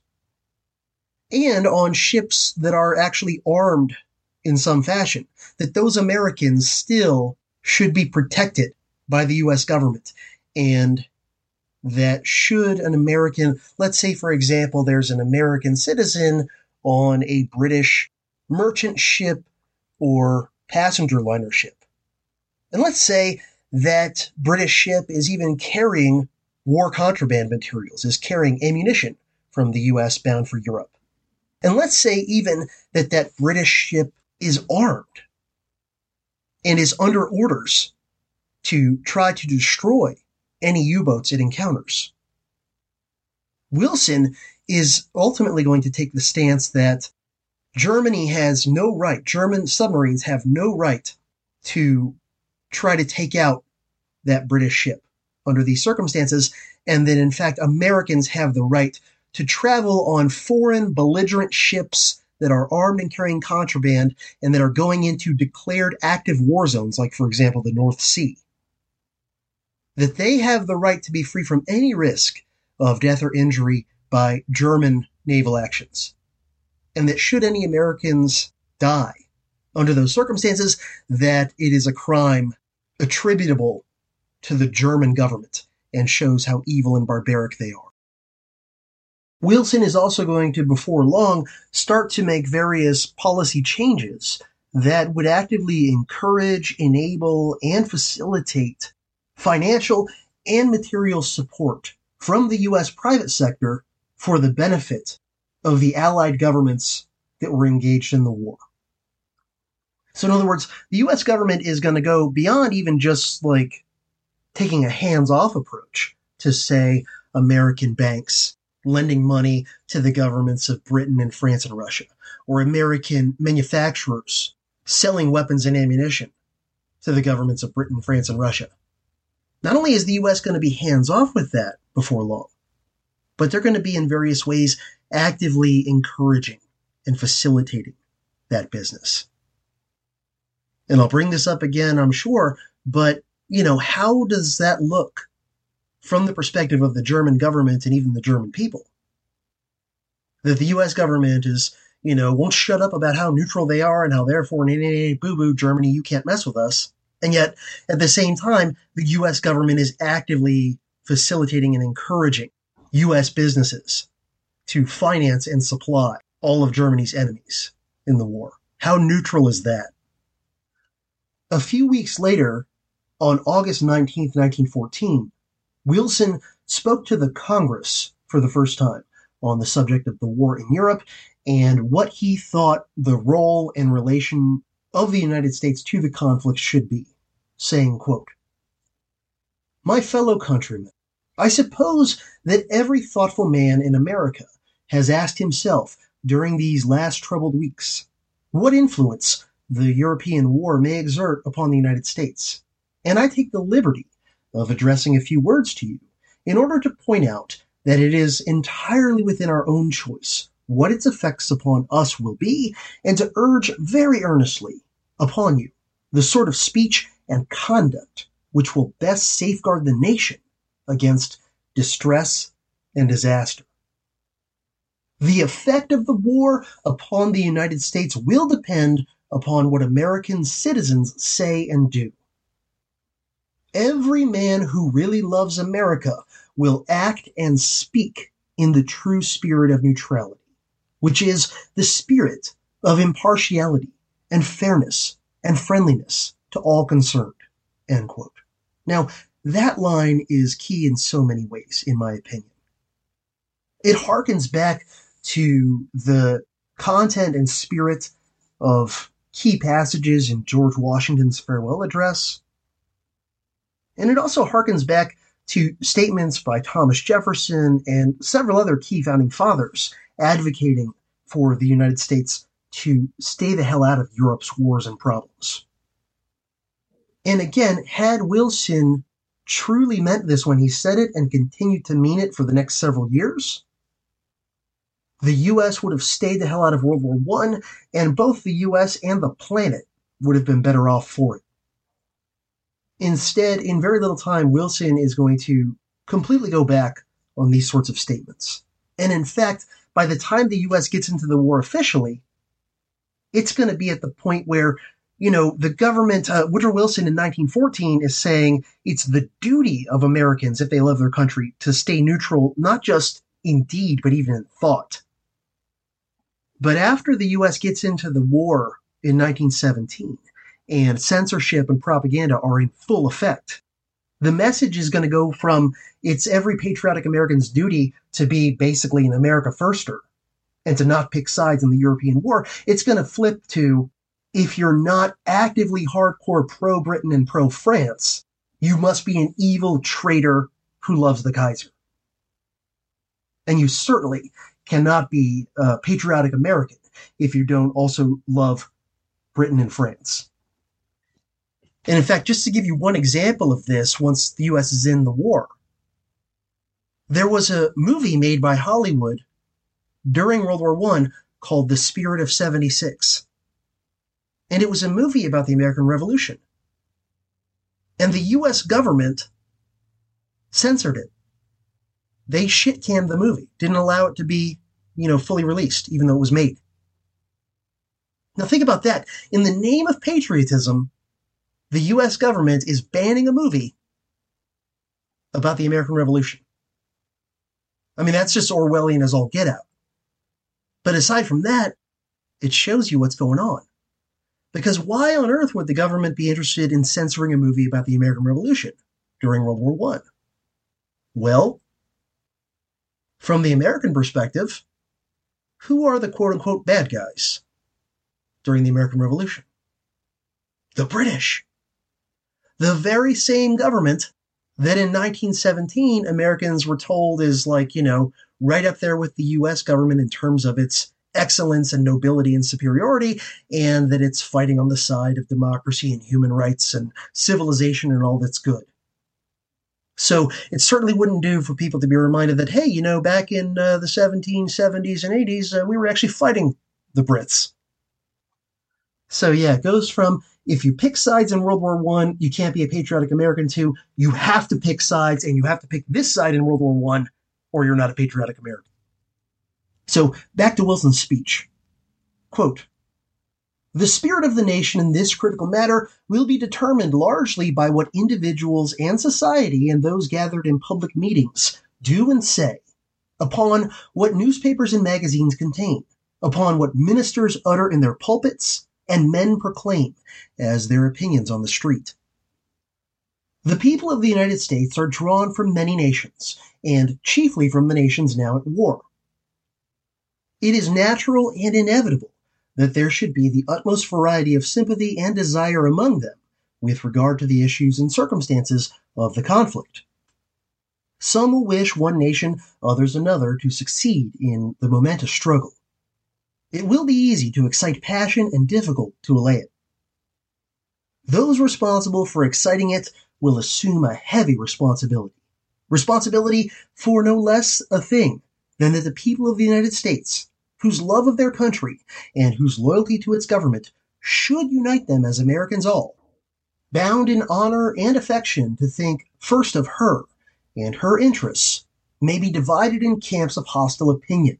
and on ships that are actually armed in some fashion, that those Americans still should be protected by the U.S. government. And that should an American, let's say, for example, there's an American citizen on a British merchant ship or passenger liner ship. And let's say that British ship is even carrying war contraband materials, is carrying ammunition from the U.S. bound for Europe. And let's say even that British ship is armed and is under orders to try to destroy any U-boats it encounters. Wilson is ultimately going to take the stance that Germany has no right, German submarines have no right to try to take out that British ship under these circumstances, and that in fact Americans have the right to travel on foreign belligerent ships that are armed and carrying contraband and that are going into declared active war zones, like, for example, the North Sea. That they have the right to be free from any risk of death or injury by German naval actions. And that should any Americans die under those circumstances, that it is a crime attributable to the German government and shows how evil and barbaric they are. Wilson is also going to, before long, start to make various policy changes that would actively encourage, enable, and facilitate financial and material support from the U.S. private sector for the benefit of the Allied governments that were engaged in the war. So in other words, the U.S. government is going to go beyond even just like taking a hands-off approach to, say, American banks lending money to the governments of Britain and France and Russia, or American manufacturers selling weapons and ammunition to the governments of Britain, France, and Russia. Not only is the U.S. going to be hands-off with that before long, but they're going to be in various ways actively encouraging and facilitating that business. And I'll bring this up again, I'm sure, but, how does that look from the perspective of the German government and even the German people? That the U.S. government is, won't shut up about how neutral they are and how therefore, boo-boo, Germany, you can't mess with us. And yet, at the same time, the U.S. government is actively facilitating and encouraging U.S. businesses to finance and supply all of Germany's enemies in the war. How neutral is that? A few weeks later, on August 19th, 1914, Wilson spoke to the Congress for the first time on the subject of the war in Europe and what he thought the role and relation of the United States to the conflict should be, saying, quote, "My fellow countrymen, I suppose that every thoughtful man in America has asked himself during these last troubled weeks, what influence the European war may exert upon the United States. And I take the liberty of addressing a few words to you in order to point out that it is entirely within our own choice what its effects upon us will be, and to urge very earnestly upon you the sort of speech and conduct which will best safeguard the nation against distress and disaster. The effect of the war upon the United States will depend upon what American citizens say and do. Every man who really loves America will act and speak in the true spirit of neutrality, which is the spirit of impartiality and fairness and friendliness to all concerned, end quote. Now, that line is key in so many ways, in my opinion. It harkens back to the content and spirit of key passages in George Washington's farewell address. And it also harkens back to statements by Thomas Jefferson and several other key founding fathers advocating for the United States to stay the hell out of Europe's wars and problems. And again, had Wilson truly meant this when he said it and continued to mean it for the next several years, the U.S. would have stayed the hell out of World War I, and both the U.S. and the planet would have been better off for it. Instead, in very little time, Wilson is going to completely go back on these sorts of statements. And in fact, by the time the U.S. gets into the war officially, it's going to be at the point where, the government, Woodrow Wilson in 1914 is saying it's the duty of Americans, if they love their country, to stay neutral, not just in deed, but even in thought. But after the U.S. gets into the war in 1917, and censorship and propaganda are in full effect, the message is going to go from it's every patriotic American's duty to be basically an America firster and to not pick sides in the European war. It's going to flip to, if you're not actively hardcore pro-Britain and pro-France, you must be an evil traitor who loves the Kaiser. And you certainly cannot be a patriotic American if you don't also love Britain and France. And in fact, just to give you one example of this, once the U.S. is in the war, there was a movie made by Hollywood during World War I called The Spirit of 76. And it was a movie about the American Revolution. And the U.S. government censored it. They shit-canned the movie, didn't allow it to be, fully released, even though it was made. Now think about that. In the name of patriotism, the U.S. government is banning a movie about the American Revolution. I mean, that's just Orwellian as all get out. But aside from that, it shows you what's going on. Because why on earth would the government be interested in censoring a movie about the American Revolution during World War I? Well, from the American perspective, who are the quote-unquote bad guys during the American Revolution? The British. The very same government that in 1917 Americans were told is right up there with the U.S. government in terms of its excellence and nobility and superiority, and that it's fighting on the side of democracy and human rights and civilization and all that's good. So it certainly wouldn't do for people to be reminded that, hey, back in the 1770s and 80s, we were actually fighting the Brits. So yeah, it goes from, if you pick sides in World War I, you can't be a patriotic American, to you have to pick sides, and you have to pick this side in World War I, or you're not a patriotic American. So back to Wilson's speech. Quote, "The spirit of the nation in this critical matter will be determined largely by what individuals and society and those gathered in public meetings do and say, upon what newspapers and magazines contain, upon what ministers utter in their pulpits and men proclaim as their opinions on the street. The people of the United States are drawn from many nations, and chiefly from the nations now at war. It is natural and inevitable that there should be the utmost variety of sympathy and desire among them with regard to the issues and circumstances of the conflict. Some will wish one nation, others another, to succeed in the momentous struggle. It will be easy to excite passion and difficult to allay it. Those responsible for exciting it will assume a heavy responsibility. Responsibility for no less a thing than that the people of the United States, whose love of their country and whose loyalty to its government should unite them as Americans all, bound in honor and affection to think first of her and her interests, may be divided in camps of hostile opinion,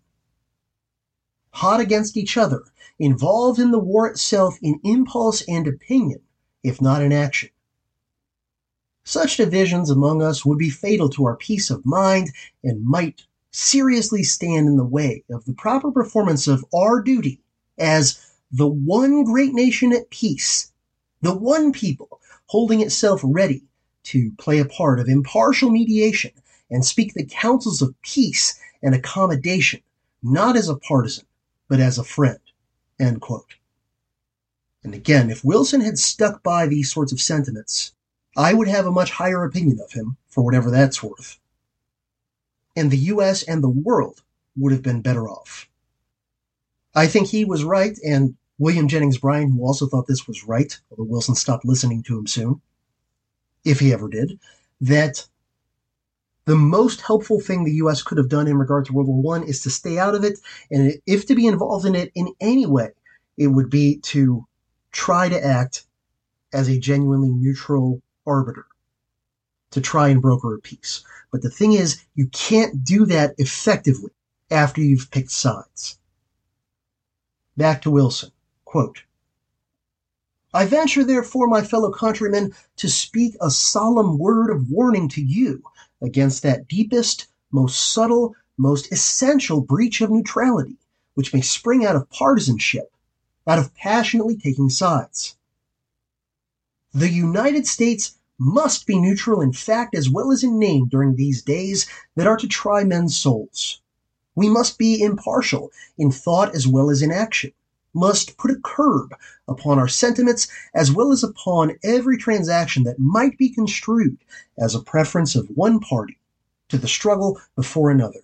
hot against each other, involved in the war itself in impulse and opinion, if not in action. Such divisions among us would be fatal to our peace of mind and might seriously stand in the way of the proper performance of our duty as the one great nation at peace, the one people holding itself ready to play a part of impartial mediation and speak the counsels of peace and accommodation, not as a partisan, but as a friend. End quote. And again, if Wilson had stuck by these sorts of sentiments, I would have a much higher opinion of him, for whatever that's worth. And the U.S. and the world would have been better off. I think he was right, and William Jennings Bryan, who also thought this was right, although Wilson stopped listening to him soon, if he ever did, that the most helpful thing the U.S. could have done in regard to World War I is to stay out of it, and if to be involved in it in any way, it would be to try to act as a genuinely neutral arbiter, to try and broker a peace. But the thing is, you can't do that effectively after you've picked sides. Back to Wilson. Quote, I venture, therefore, my fellow countrymen, to speak a solemn word of warning to you against that deepest, most subtle, most essential breach of neutrality, which may spring out of partisanship, out of passionately taking sides. The United States must be neutral in fact as well as in name during these days that are to try men's souls. We must be impartial in thought as well as in action, must put a curb upon our sentiments as well as upon every transaction that might be construed as a preference of one party to the struggle before another.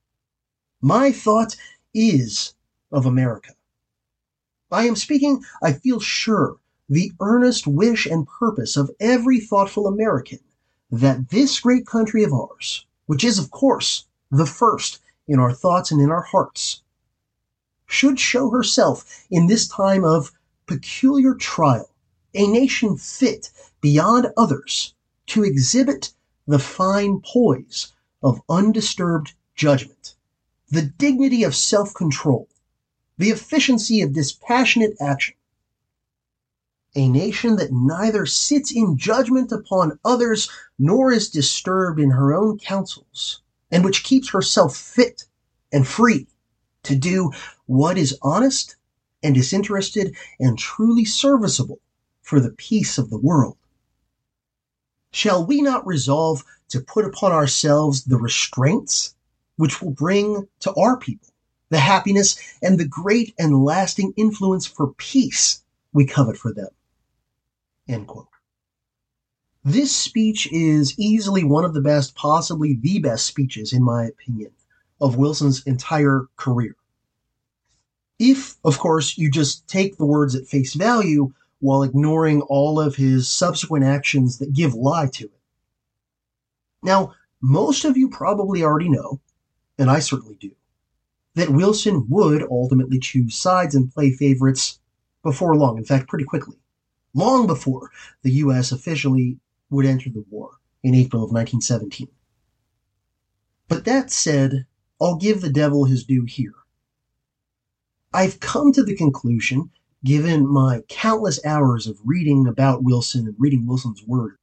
My thought is of America. I am speaking, I feel sure, the earnest wish and purpose of every thoughtful American that this great country of ours, which is, of course, the first in our thoughts and in our hearts, should show herself in this time of peculiar trial, a nation fit beyond others to exhibit the fine poise of undisturbed judgment, the dignity of self-control, the efficiency of dispassionate action. A nation that neither sits in judgment upon others nor is disturbed in her own counsels, and which keeps herself fit and free to do what is honest and disinterested and truly serviceable for the peace of the world. Shall we not resolve to put upon ourselves the restraints which will bring to our people the happiness and the great and lasting influence for peace we covet for them? End quote. This speech is easily one of the best, possibly the best speeches, in my opinion, of Wilson's entire career. If, of course, you just take the words at face value while ignoring all of his subsequent actions that give lie to it. Now, most of you probably already know, and I certainly do, that Wilson would ultimately choose sides and play favorites before long, in fact, pretty quickly, long before the U.S. officially would enter the war in April of 1917. But that said, I'll give the devil his due here. I've come to the conclusion, given my countless hours of reading about Wilson and reading Wilson's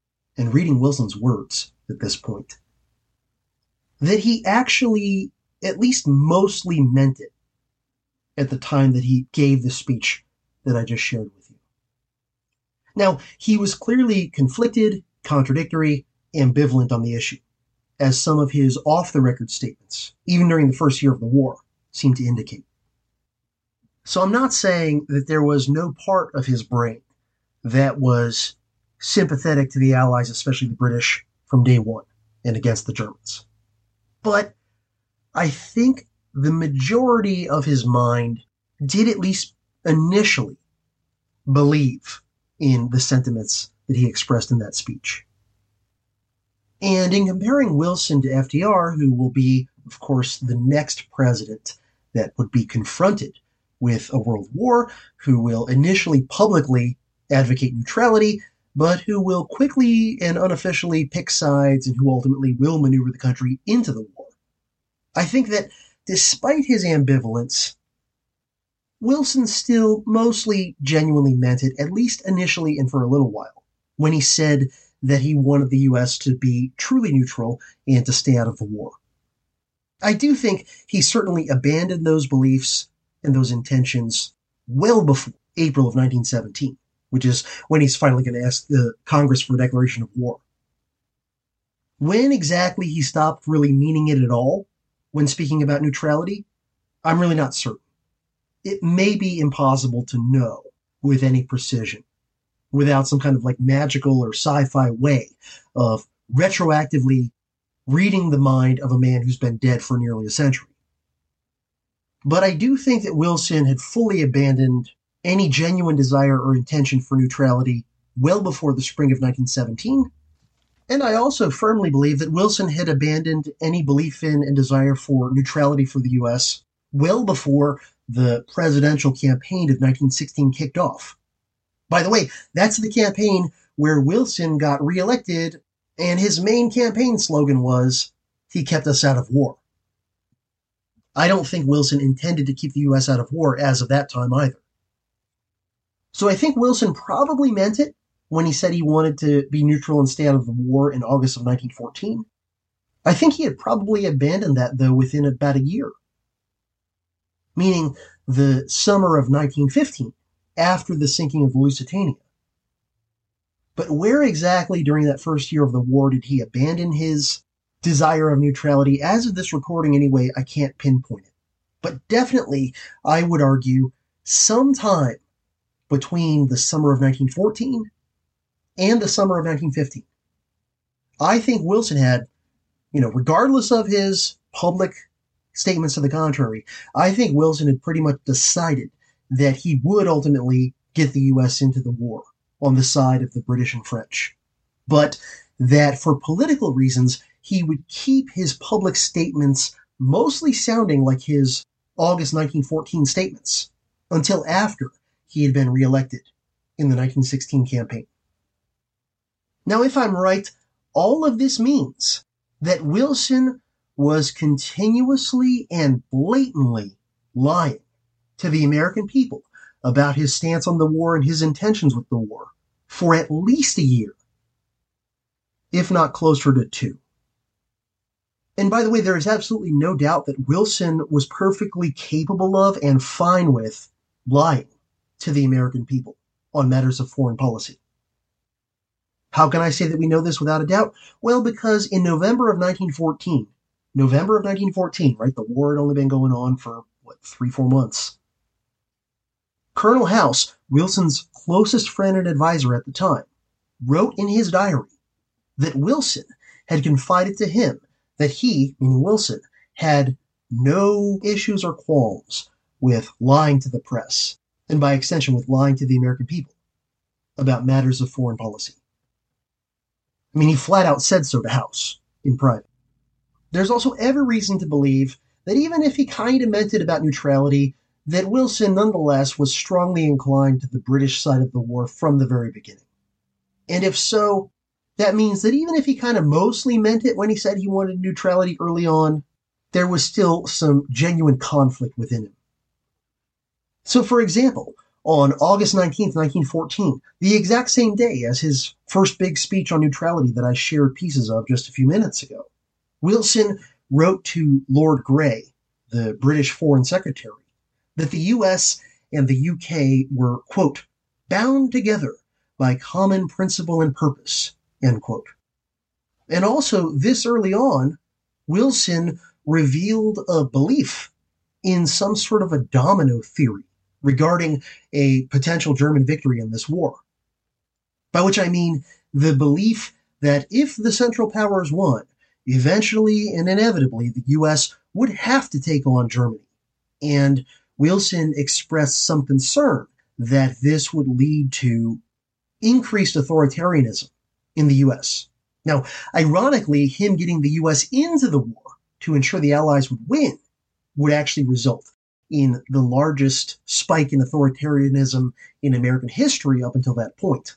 words at this point, that he actually at least mostly meant it at the time that he gave the speech that I just shared with you. Now, he was clearly conflicted, contradictory, ambivalent on the issue, as some of his off-the-record statements, even during the first year of the war, seem to indicate. So I'm not saying that there was no part of his brain that was sympathetic to the Allies, especially the British, from day one and against the Germans. But I think the majority of his mind did at least initially believe in the sentiments that he expressed in that speech. And in comparing Wilson to FDR, who will be, of course, the next president that would be confronted with a world war, who will initially publicly advocate neutrality, but who will quickly and unofficially pick sides and who ultimately will maneuver the country into the war. I think that despite his ambivalence, Wilson still mostly genuinely meant it, at least initially and for a little while, when he said that he wanted the U.S. to be truly neutral and to stay out of the war. I do think he certainly abandoned those beliefs and those intentions well before April of 1917, which is when he's finally going to ask the Congress for a declaration of war. When exactly he stopped really meaning it at all when speaking about neutrality, I'm really not certain. It may be impossible to know with any precision without some kind of like magical or sci-fi way of retroactively reading the mind of a man who's been dead for nearly a century. But I do think that Wilson had fully abandoned any genuine desire or intention for neutrality well before the spring of 1917. And I also firmly believe that Wilson had abandoned any belief in and desire for neutrality for the U.S. well before the presidential campaign of 1916 kicked off. By the way, that's the campaign where Wilson got reelected, and his main campaign slogan was, "He kept us out of war." I don't think Wilson intended to keep the U.S. out of war as of that time either. So I think Wilson probably meant it when he said he wanted to be neutral and stay out of the war in August of 1914. I think he had probably abandoned that, though, within about a year. Meaning the summer of 1915, after the sinking of the Lusitania. But where exactly during that first year of the war did he abandon his desire of neutrality? As of this recording anyway, I can't pinpoint it. But definitely, I would argue, sometime between the summer of 1914 and the summer of 1915. I think Wilson had, regardless of his public statements to the contrary, I think Wilson had pretty much decided that he would ultimately get the U.S. into the war on the side of the British and French, but that for political reasons, he would keep his public statements mostly sounding like his August 1914 statements until after he had been reelected in the 1916 campaign. Now, if I'm right, all of this means that Wilson was continuously and blatantly lying to the American people about his stance on the war and his intentions with the war for at least a year, if not closer to 2. And by the way, there is absolutely no doubt that Wilson was perfectly capable of and fine with lying to the American people on matters of foreign policy. How can I say that we know this without a doubt? Well, because in November of 1914, right, the war had only been going on for, 3-4 months. Colonel House, Wilson's closest friend and advisor at the time, wrote in his diary that Wilson had confided to him that he, meaning Wilson, had no issues or qualms with lying to the press, and by extension with lying to the American people about matters of foreign policy. I mean, he flat out said so to House in private. There's also every reason to believe that even if he kind of meant it about neutrality, that Wilson nonetheless was strongly inclined to the British side of the war from the very beginning. And if so, that means that even if he kind of mostly meant it when he said he wanted neutrality early on, there was still some genuine conflict within him. So, for example, on August 19th, 1914, the exact same day as his first big speech on neutrality that I shared pieces of just a few minutes ago, Wilson wrote to Lord Grey, the British Foreign Secretary, that the U.S. and the UK were, quote, bound together by common principle and purpose, end quote. And also, this early on, Wilson revealed a belief in some sort of a domino theory regarding a potential German victory in this war. By which I mean the belief that if the Central Powers won, eventually and inevitably the U.S. would have to take on Germany. And Wilson expressed some concern that this would lead to increased authoritarianism in the U.S. Now, ironically, him getting the U.S. into the war to ensure the Allies would win would actually result in the largest spike in authoritarianism in American history up until that point.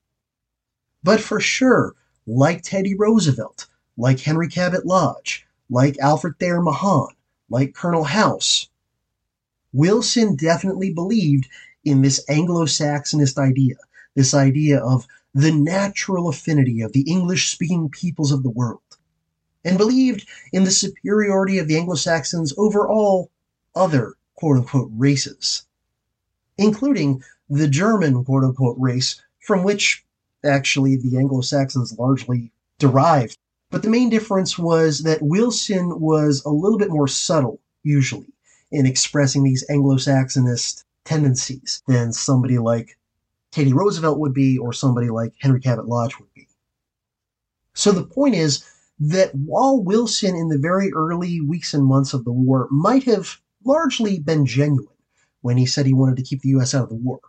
But for sure, like Teddy Roosevelt, like Henry Cabot Lodge, like Alfred Thayer Mahan, like Colonel House, Wilson definitely believed in this Anglo-Saxonist idea, this idea of the natural affinity of the English-speaking peoples of the world, and believed in the superiority of the Anglo-Saxons over all other quote-unquote races, including the German quote-unquote race from which actually the Anglo-Saxons largely derived. But the main difference was that Wilson was a little bit more subtle, usually, in expressing these Anglo-Saxonist tendencies than somebody like Teddy Roosevelt would be or somebody like Henry Cabot Lodge would be. So the point is that while Wilson in the very early weeks and months of the war might have largely been genuine when he said he wanted to keep the U.S. out of the war,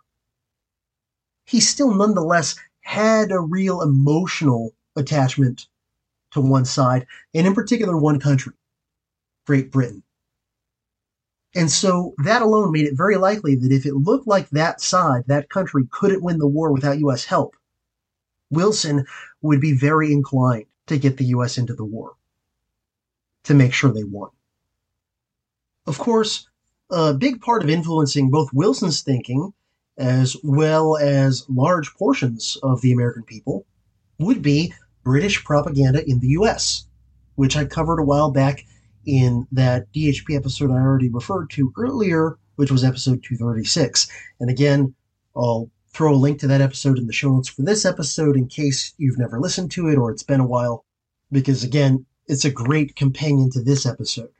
he still nonetheless had a real emotional attachment to one side, and in particular one country, Great Britain. And so that alone made it very likely that if it looked like that side, that country, couldn't win the war without U.S. help, Wilson would be very inclined to get the U.S. into the war, to make sure they won. Of course, a big part of influencing both Wilson's thinking as well as large portions of the American people would be British propaganda in the U.S., which I covered a while back in that DHP episode I already referred to earlier, which was episode 236. And again, I'll throw a link to that episode in the show notes for this episode in case you've never listened to it or it's been a while, because again, it's a great companion to this episode.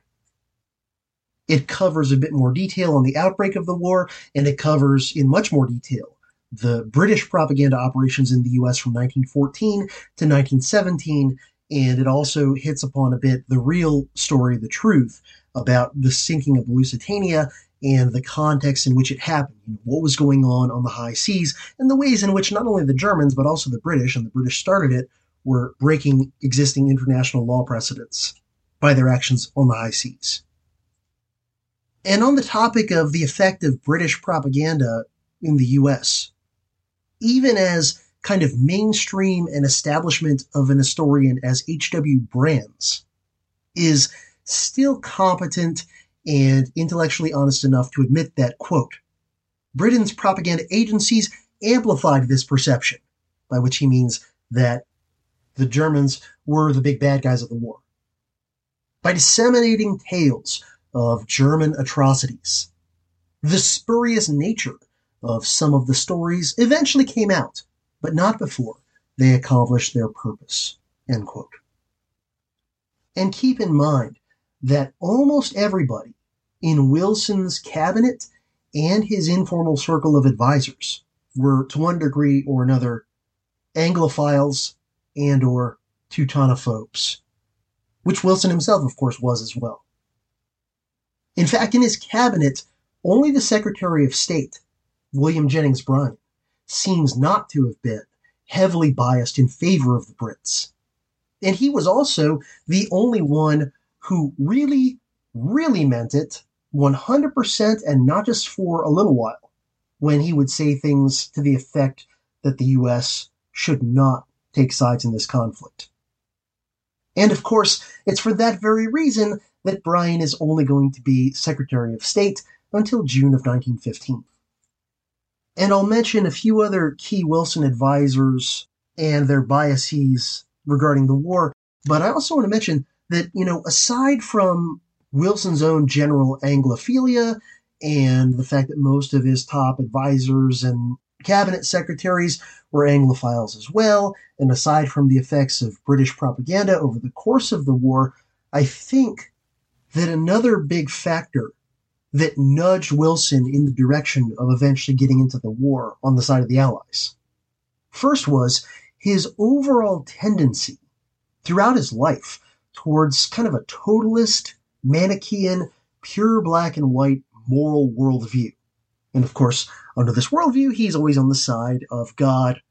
It covers a bit more detail on the outbreak of the war, and it covers in much more detail the British propaganda operations in the U.S. from 1914 to 1917, and it also hits upon a bit the real story, the truth, about the sinking of Lusitania and the context in which it happened, what was going on the high seas, and the ways in which not only the Germans, but also the British, and the British started it, were breaking existing international law precedents by their actions on the high seas. And on the topic of the effect of British propaganda in the U.S., even as kind of mainstream and establishment of an historian as H.W. Brands is still competent and intellectually honest enough to admit that, quote, Britain's propaganda agencies amplified this perception, by which he means that the Germans were the big bad guys of the war, by disseminating tales of German atrocities. The spurious nature of some of the stories eventually came out, but not before they accomplished their purpose, end quote. And keep in mind that almost everybody in Wilson's cabinet and his informal circle of advisors were, to one degree or another, Anglophiles and or Teutonophobes, which Wilson himself, of course, was as well. In fact, in his cabinet, only the Secretary of State, William Jennings Bryan, seems not to have been heavily biased in favor of the Brits. And he was also the only one who really, really meant it 100% and not just for a little while, when he would say things to the effect that the U.S. should not take sides in this conflict. And of course, it's for that very reason that Bryan is only going to be Secretary of State until June of 1915. And I'll mention a few other key Wilson advisors and their biases regarding the war, but I also want to mention that, aside from Wilson's own general Anglophilia and the fact that most of his top advisors and cabinet secretaries were Anglophiles as well, and aside from the effects of British propaganda over the course of the war, I think that another big factor that nudged Wilson in the direction of eventually getting into the war on the side of the Allies first was his overall tendency throughout his life towards kind of a totalist, Manichaean, pure black and white moral worldview. And of course, under this worldview, he's always on the side of God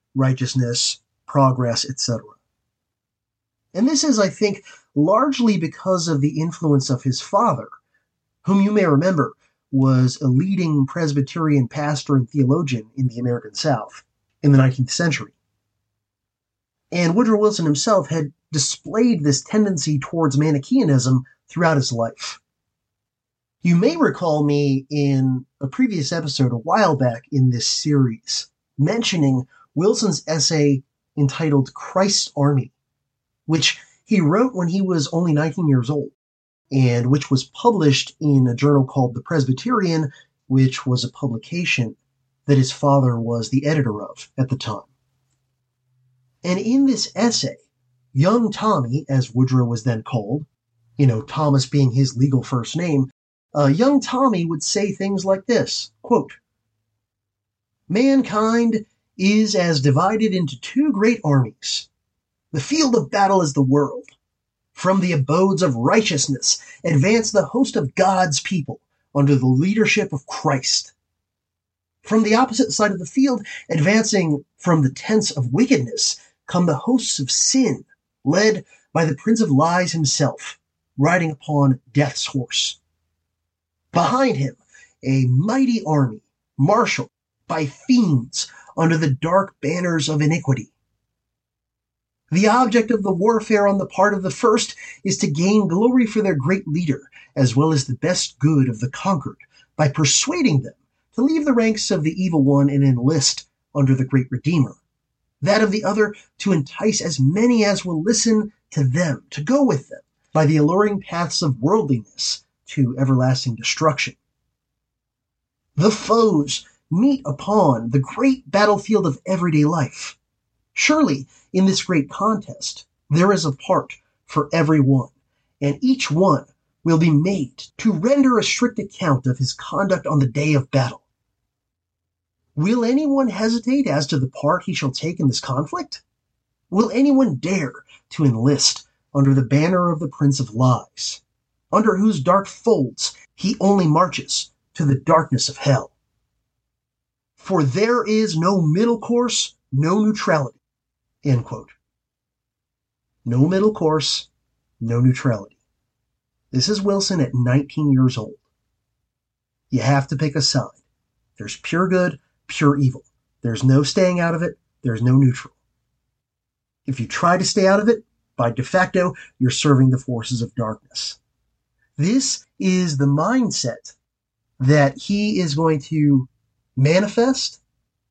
righteousness, progress, etc. And this is, I think, largely because of the influence of his father, whom you may remember was a leading Presbyterian pastor and theologian in the American South in the 19th century. And Woodrow Wilson himself had displayed this tendency towards Manichaeanism throughout his life. You may recall me in a previous episode a while back in this series mentioning Wilson's essay entitled Christ's Army, which he wrote when he was only 19 years old, and which was published in a journal called The Presbyterian, which was a publication that his father was the editor of at the time. And in this essay, young Tommy, as Woodrow was then called, Thomas being his legal first name, young Tommy would say things like this, quote, "Mankind is as divided into two great armies. The field of battle is the world. From the abodes of righteousness advance the host of God's people under the leadership of Christ. From the opposite side of the field, advancing from the tents of wickedness, come the hosts of sin, led by the Prince of Lies himself, riding upon death's horse. Behind him, a mighty army, marshaled by fiends under the dark banners of iniquity. The object of the warfare on the part of the first is to gain glory for their great leader, as well as the best good of the conquered, by persuading them to leave the ranks of the evil one and enlist under the great Redeemer. That of the other to entice as many as will listen to them, to go with them, by the alluring paths of worldliness to everlasting destruction. The foes meet upon the great battlefield of everyday life. Surely, in this great contest, there is a part for every one, and each one will be made to render a strict account of his conduct on the day of battle. Will anyone hesitate as to the part he shall take in this conflict? Will anyone dare to enlist under the banner of the Prince of Lies, under whose dark folds he only marches to the darkness of hell? For there is no middle course, no neutrality." End quote. No middle course, no neutrality. This is Wilson at 19 years old. You have to pick a side. There's pure good, pure evil. There's no staying out of it. There's no neutral. If you try to stay out of it, by de facto, you're serving the forces of darkness. This is the mindset that he is going to manifest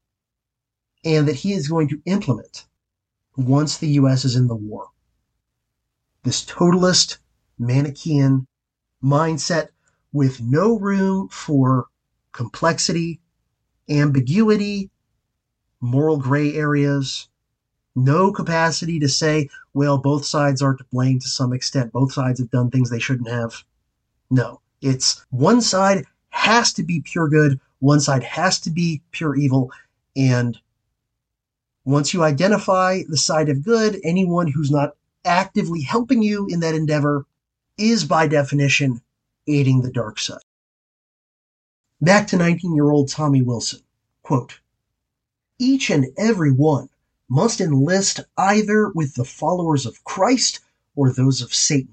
and that he is going to implement once the U.S. is in the war. This totalist, Manichaean mindset with no room for complexity, ambiguity, moral gray areas, no capacity to say, well, both sides are to blame to some extent. Both sides have done things they shouldn't have. No, it's one side has to be pure good, one side has to be pure evil, and once you identify the side of good, anyone who's not actively helping you in that endeavor is, by definition, aiding the dark side. Back to 19-year-old Tommy Wilson. Quote, "Each and every one must enlist either with the followers of Christ or those of Satan.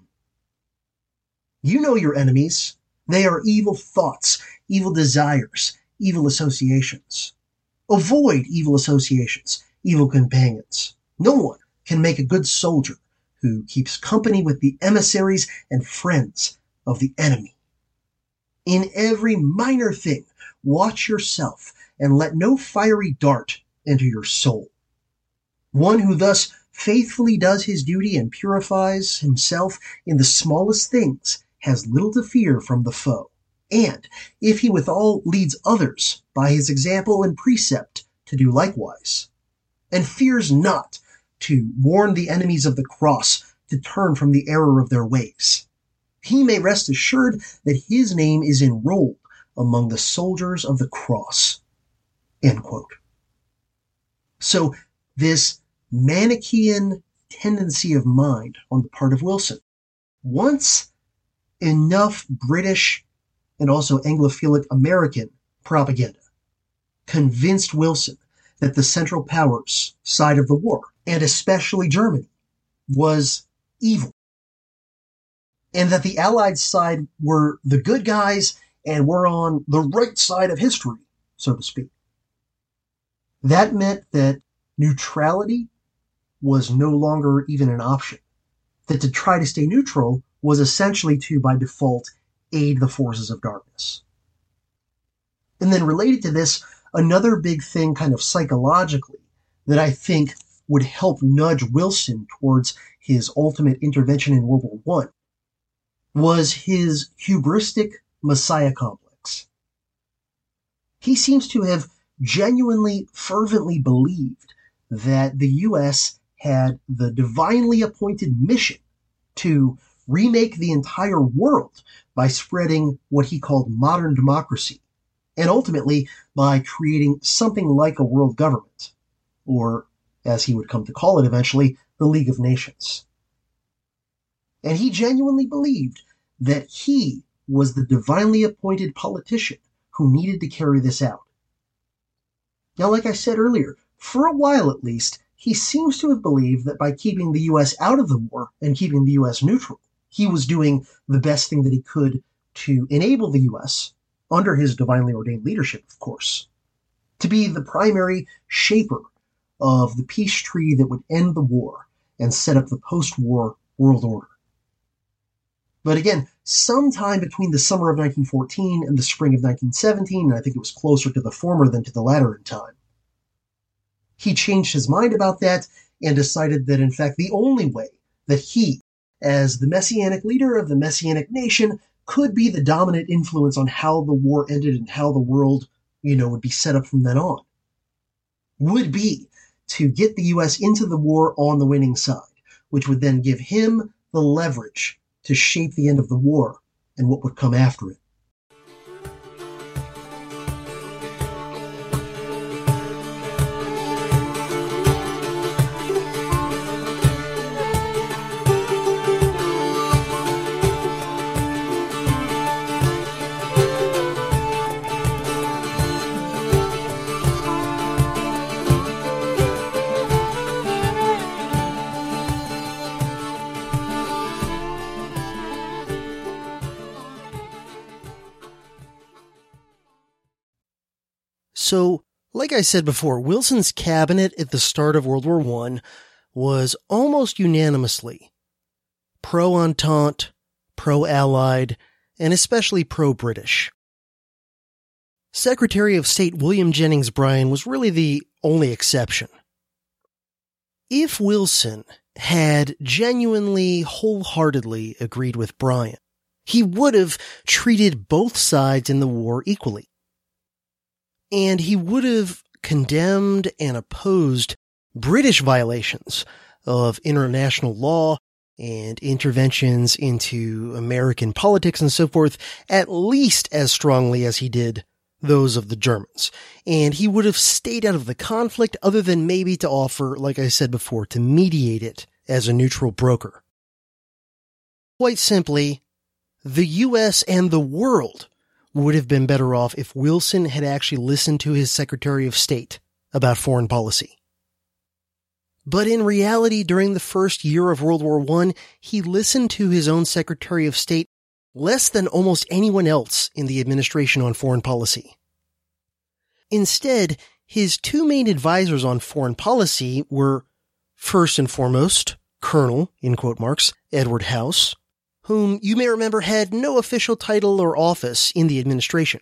You know your enemies. They are evil thoughts, evil desires, evil associations. Avoid evil associations, evil companions. No one can make a good soldier who keeps company with the emissaries and friends of the enemy. In every minor thing, watch yourself and let no fiery dart enter your soul. One who thus faithfully does his duty and purifies himself in the smallest things has little to fear from the foe. And if he withal leads others by his example and precept to do likewise, and fears not to warn the enemies of the cross to turn from the error of their ways, he may rest assured that his name is enrolled among the soldiers of the cross." End quote. So this Manichaean tendency of mind on the part of Wilson, once enough British and also Anglophilic American propaganda convinced Wilson that the Central Powers side of the war, and especially Germany, was evil. And that the Allied side were the good guys and were on the right side of history, so to speak. That meant that neutrality was no longer even an option. That to try to stay neutral was essentially to, by default, aid the forces of darkness. And then related to this, another big thing kind of psychologically that I think would help nudge Wilson towards his ultimate intervention in World War I was his hubristic messiah complex. He seems to have genuinely, fervently believed that the U.S. had the divinely appointed mission to remake the entire world by spreading what he called modern democracy, and ultimately by creating something like a world government, or, as he would come to call it eventually, the League of Nations. And he genuinely believed that he was the divinely appointed politician who needed to carry this out. Now, like I said earlier, for a while at least, he seems to have believed that by keeping the U.S. out of the war and keeping the U.S. neutral, he was doing the best thing that he could to enable the U.S., under his divinely ordained leadership, of course, to be the primary shaper of the peace treaty that would end the war and set up the post-war world order. But again, sometime between the summer of 1914 and the spring of 1917, and I think it was closer to the former than to the latter in time, he changed his mind about that and decided that, in fact, the only way that he, as the Messianic leader of the Messianic nation, could be the dominant influence on how the war ended and how the world, would be set up from then on, would be to get the U.S. into the war on the winning side, which would then give him the leverage to shape the end of the war and what would come after it. So, like I said before, Wilson's cabinet at the start of World War I was almost unanimously pro-Entente, pro-Allied, and especially pro-British. Secretary of State William Jennings Bryan was really the only exception. If Wilson had genuinely, wholeheartedly agreed with Bryan, he would have treated both sides in the war equally. And he would have condemned and opposed British violations of international law and interventions into American politics and so forth at least as strongly as he did those of the Germans. And he would have stayed out of the conflict other than maybe to offer, like I said before, to mediate it as a neutral broker. Quite simply, the U.S. and the world would have been better off if Wilson had actually listened to his Secretary of State about foreign policy. But in reality, during the first year of World War I, he listened to his own Secretary of State less than almost anyone else in the administration on foreign policy. Instead, his two main advisors on foreign policy were, first and foremost, Colonel, in quote marks, Edward House, whom you may remember had no official title or office in the administration.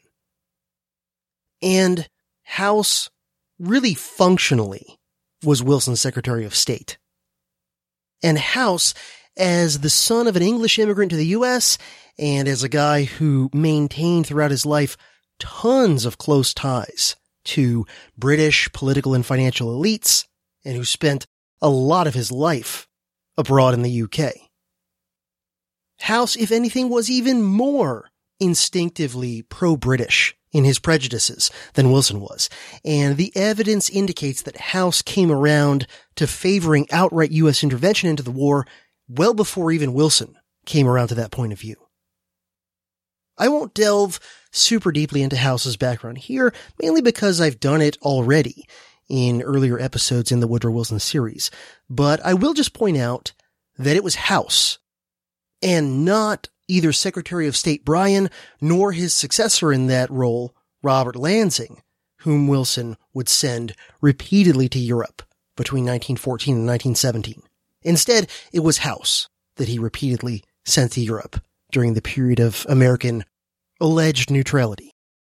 And House, really functionally, was Wilson's Secretary of State. And House, as the son of an English immigrant to the U.S., and as a guy who maintained throughout his life tons of close ties to British political and financial elites, and who spent a lot of his life abroad in the UK. House, if anything, was even more instinctively pro-British in his prejudices than Wilson was, and the evidence indicates that House came around to favoring outright U.S. intervention into the war well before even Wilson came around to that point of view. I won't delve super deeply into House's background here, mainly because I've done it already in earlier episodes in the Woodrow Wilson series. But I will just point out that it was House, and not either Secretary of State Bryan nor his successor in that role, Robert Lansing, whom Wilson would send repeatedly to Europe between 1914 and 1917. Instead, it was House that he repeatedly sent to Europe during the period of American alleged neutrality.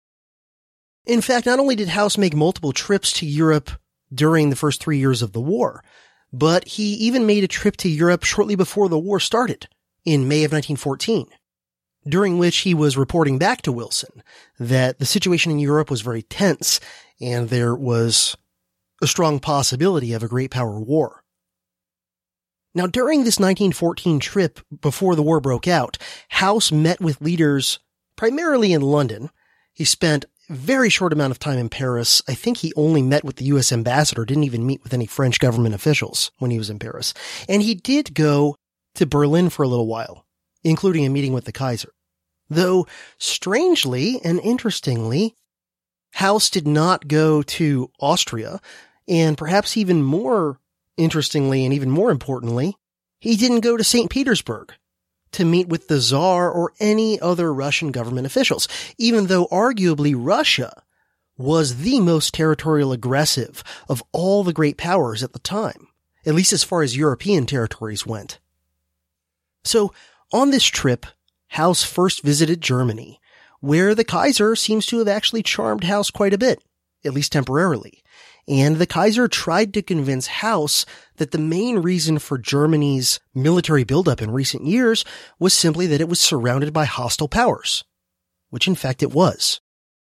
In fact, not only did House make multiple trips to Europe during the first 3 years of the war, but he even made a trip to Europe shortly before the war started, in May of 1914, during which he was reporting back to Wilson that the situation in Europe was very tense and there was a strong possibility of a great power war. Now, during this 1914 trip before the war broke out, House met with leaders primarily in London. He spent a very short amount of time in Paris. I think he only met with the U.S. ambassador, didn't even meet with any French government officials when he was in Paris. And he did go to Berlin for a little while, including a meeting with the Kaiser. Though, strangely and interestingly, House did not go to Austria, and perhaps even more interestingly and even more importantly, he didn't go to St. Petersburg to meet with the Tsar or any other Russian government officials, even though arguably Russia was the most territorial aggressive of all the great powers at the time, at least as far as European territories went. So, on this trip, House first visited Germany, where the Kaiser seems to have actually charmed House quite a bit, at least temporarily. And the Kaiser tried to convince House that the main reason for Germany's military buildup in recent years was simply that it was surrounded by hostile powers, which in fact it was.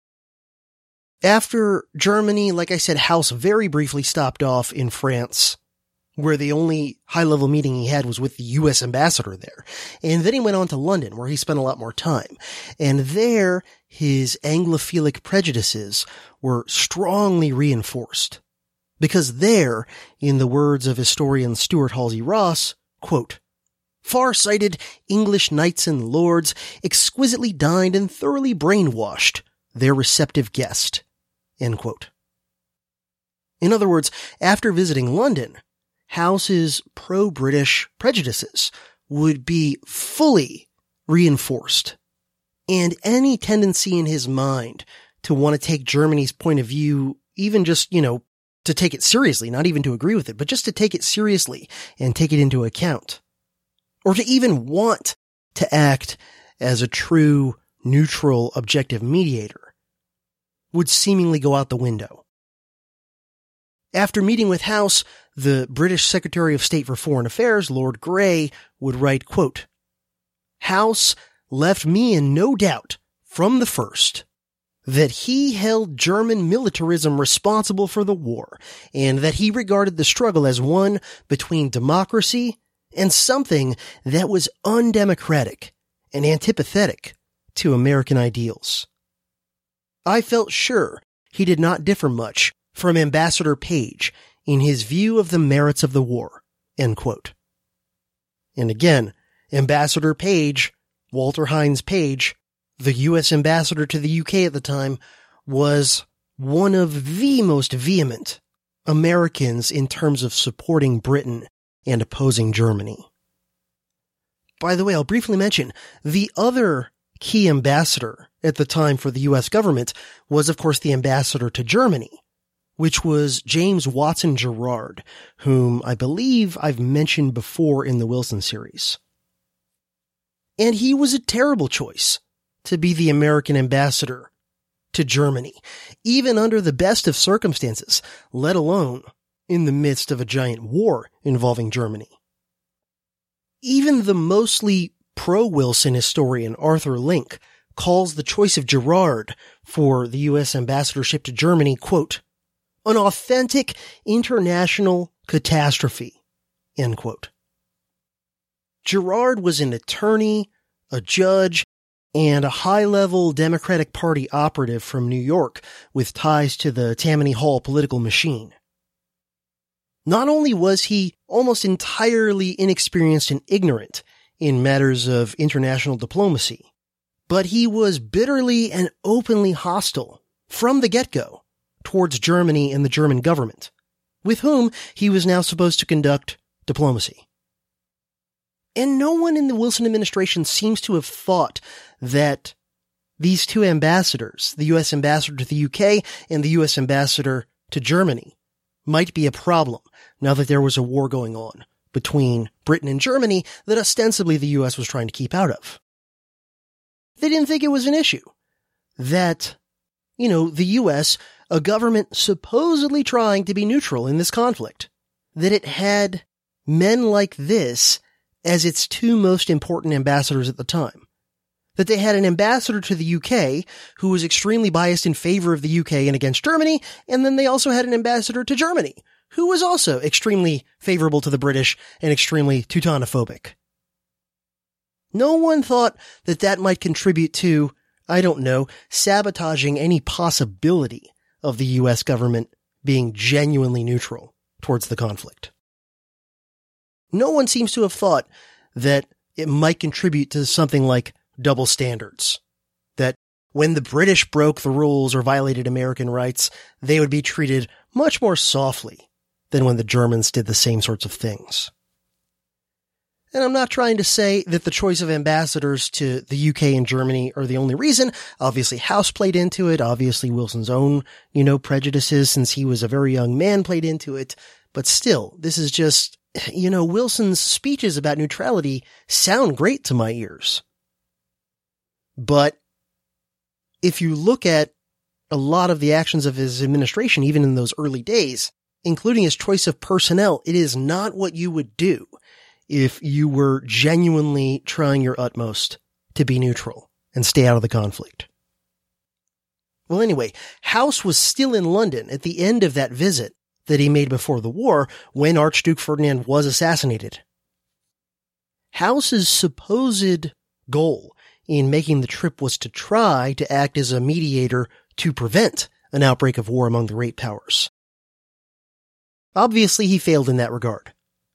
After Germany, like I said, House very briefly stopped off in France, where the only high-level meeting he had was with the U.S. ambassador there. And then he went on to London, where he spent a lot more time. And there, his Anglophilic prejudices were strongly reinforced. Because there, in the words of historian Stuart Halsey Ross, quote, "Far-sighted English knights and lords exquisitely dined and thoroughly brainwashed their receptive guest." End quote. In other words, after visiting London, House's pro-British prejudices would be fully reinforced, and any tendency in his mind to want to take Germany's point of view, even just, to take it seriously, not even to agree with it, but just to take it seriously and take it into account, or to even want to act as a true, neutral, objective mediator, would seemingly go out the window. After meeting with House, the British Secretary of State for Foreign Affairs, Lord Grey, would write, quote, "House left me in no doubt from the first that he held German militarism responsible for the war, and that he regarded the struggle as one between democracy and something that was undemocratic and antipathetic to American ideals. I felt sure he did not differ much from Ambassador Page in his view of the merits of the war." End quote. And again, Ambassador Page, Walter Hines Page, the U.S. ambassador to the UK at the time, was one of the most vehement Americans in terms of supporting Britain and opposing Germany. By the way, I'll briefly mention, the other key ambassador at the time for the U.S. government was, of course, the ambassador to Germany, which was James Watson Gerard, whom I believe I've mentioned before in the Wilson series. And he was a terrible choice to be the American ambassador to Germany, even under the best of circumstances, let alone in the midst of a giant war involving Germany. Even the mostly pro-Wilson historian Arthur Link calls the choice of Gerard for the U.S. ambassadorship to Germany, quote, "an authentic international catastrophe," end quote. Gerard was an attorney, a judge, and a high-level Democratic Party operative from New York with ties to the Tammany Hall political machine. Not only was he almost entirely inexperienced and ignorant in matters of international diplomacy, but he was bitterly and openly hostile from the get-go towards Germany and the German government, with whom he was now supposed to conduct diplomacy. And no one in the Wilson administration seems to have thought that these two ambassadors, the U.S. ambassador to the UK and the U.S. ambassador to Germany, might be a problem now that there was a war going on between Britain and Germany that ostensibly the U.S. was trying to keep out of. They didn't think it was an issue that, the U.S., a government supposedly trying to be neutral in this conflict, that it had men like this as its two most important ambassadors at the time. That they had an ambassador to the UK who was extremely biased in favor of the UK and against Germany, and then they also had an ambassador to Germany who was also extremely favorable to the British and extremely Teutonophobic. No one thought that that might contribute to, sabotaging any possibility of the US government being genuinely neutral towards the conflict. No one seems to have thought that it might contribute to something like double standards. That when the British broke the rules or violated American rights, they would be treated much more softly than when the Germans did the same sorts of things. And I'm not trying to say that the choice of ambassadors to the UK and Germany are the only reason. Obviously, House played into it. Obviously, Wilson's own, prejudices since he was a very young man played into it. But still, this is just, Wilson's speeches about neutrality sound great to my ears. But if you look at a lot of the actions of his administration, even in those early days, including his choice of personnel, it is not what you would do if you were genuinely trying your utmost to be neutral and stay out of the conflict. Well, anyway, House was still in London at the end of that visit that he made before the war when Archduke Ferdinand was assassinated. House's supposed goal in making the trip was to try to act as a mediator to prevent an outbreak of war among the great powers. Obviously, he failed in that regard.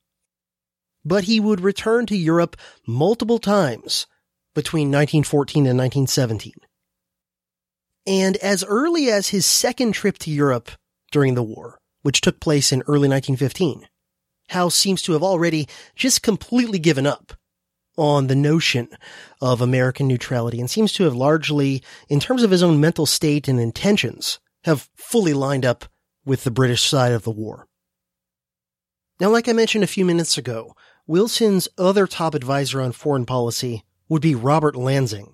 But he would return to Europe multiple times between 1914 and 1917. And as early as his second trip to Europe during the war, which took place in early 1915, House seems to have already just completely given up on the notion of American neutrality and seems to have largely, in terms of his own mental state and intentions, have fully lined up with the British side of the war. Now, like I mentioned a few minutes ago, Wilson's other top advisor on foreign policy would be Robert Lansing.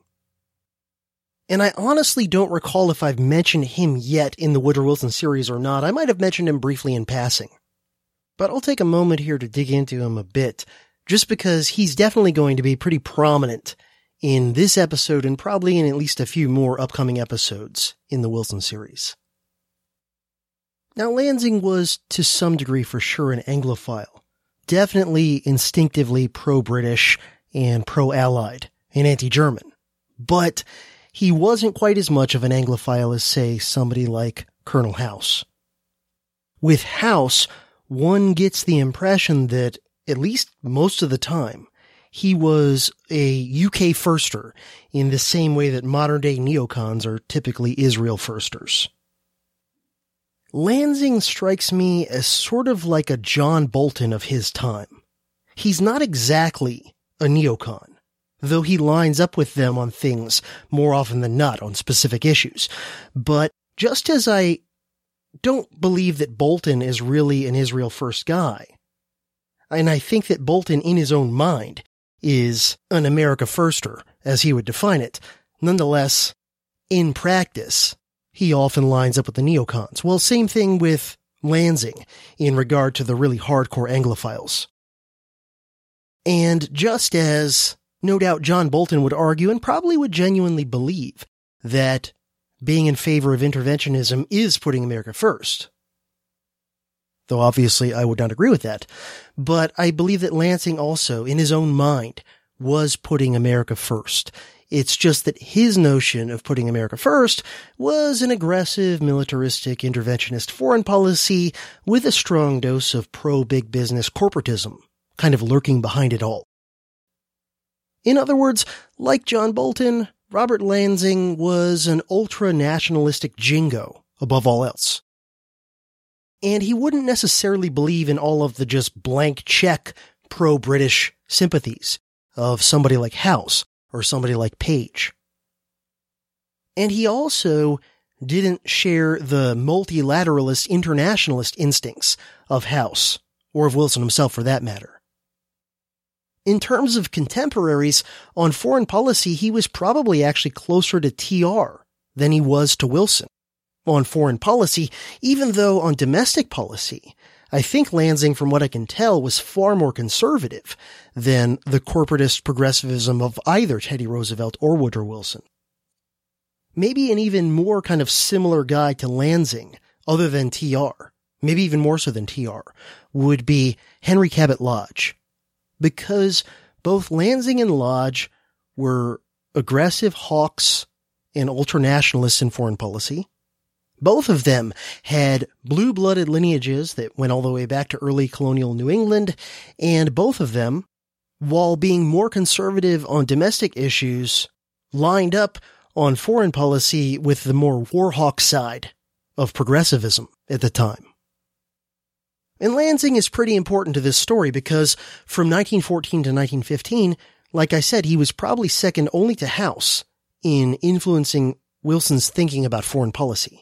And I honestly don't recall if I've mentioned him yet in the Woodrow Wilson series or not. I might have mentioned him briefly in passing. But I'll take a moment here to dig into him a bit, just because he's definitely going to be pretty prominent in this episode and probably in at least a few more upcoming episodes in the Wilson series. Now, Lansing was, to some degree for sure, an Anglophile, definitely instinctively pro-British and pro-Allied and anti-German, but he wasn't quite as much of an Anglophile as, say, somebody like Colonel House. With House, one gets the impression that, at least most of the time, he was a UK firster in the same way that modern-day neocons are typically Israel firsters. Lansing strikes me as sort of like a John Bolton of his time. He's not exactly a neocon, though he lines up with them on things more often than not on specific issues. But just as I don't believe that Bolton is really an Israel first guy, and I think that Bolton in his own mind is an America firster, as he would define it, nonetheless, in practice, he often lines up with the neocons. Well, same thing with Lansing in regard to the really hardcore Anglophiles. And just as, no doubt, John Bolton would argue and probably would genuinely believe that being in favor of interventionism is putting America first, though obviously I would not agree with that, but I believe that Lansing also, in his own mind, was putting America first. It's just that his notion of putting America first was an aggressive, militaristic, interventionist foreign policy with a strong dose of pro-big business corporatism kind of lurking behind it all. In other words, like John Bolton, Robert Lansing was an ultra-nationalistic jingo above all else, And he wouldn't necessarily believe in all of the just blank check pro-British sympathies of somebody like House or somebody like Page. And he also didn't share the multilateralist internationalist instincts of House, or of Wilson himself for that matter. In terms of contemporaries, on foreign policy, he was probably actually closer to TR than he was to Wilson. On foreign policy, even though on domestic policy, I think Lansing, from what I can tell, was far more conservative than the corporatist progressivism of either Teddy Roosevelt or Woodrow Wilson. Maybe an even more kind of similar guy to Lansing, other than TR, maybe even more so than TR, would be Henry Cabot Lodge. Because both Lansing and Lodge were aggressive hawks and ultranationalists in foreign policy. Both of them had blue-blooded lineages that went all the way back to early colonial New England, and both of them, while being more conservative on domestic issues, lined up on foreign policy with the more warhawk side of progressivism at the time. And Lansing is pretty important to this story because from 1914 to 1915, like I said, he was probably second only to House in influencing Wilson's thinking about foreign policy.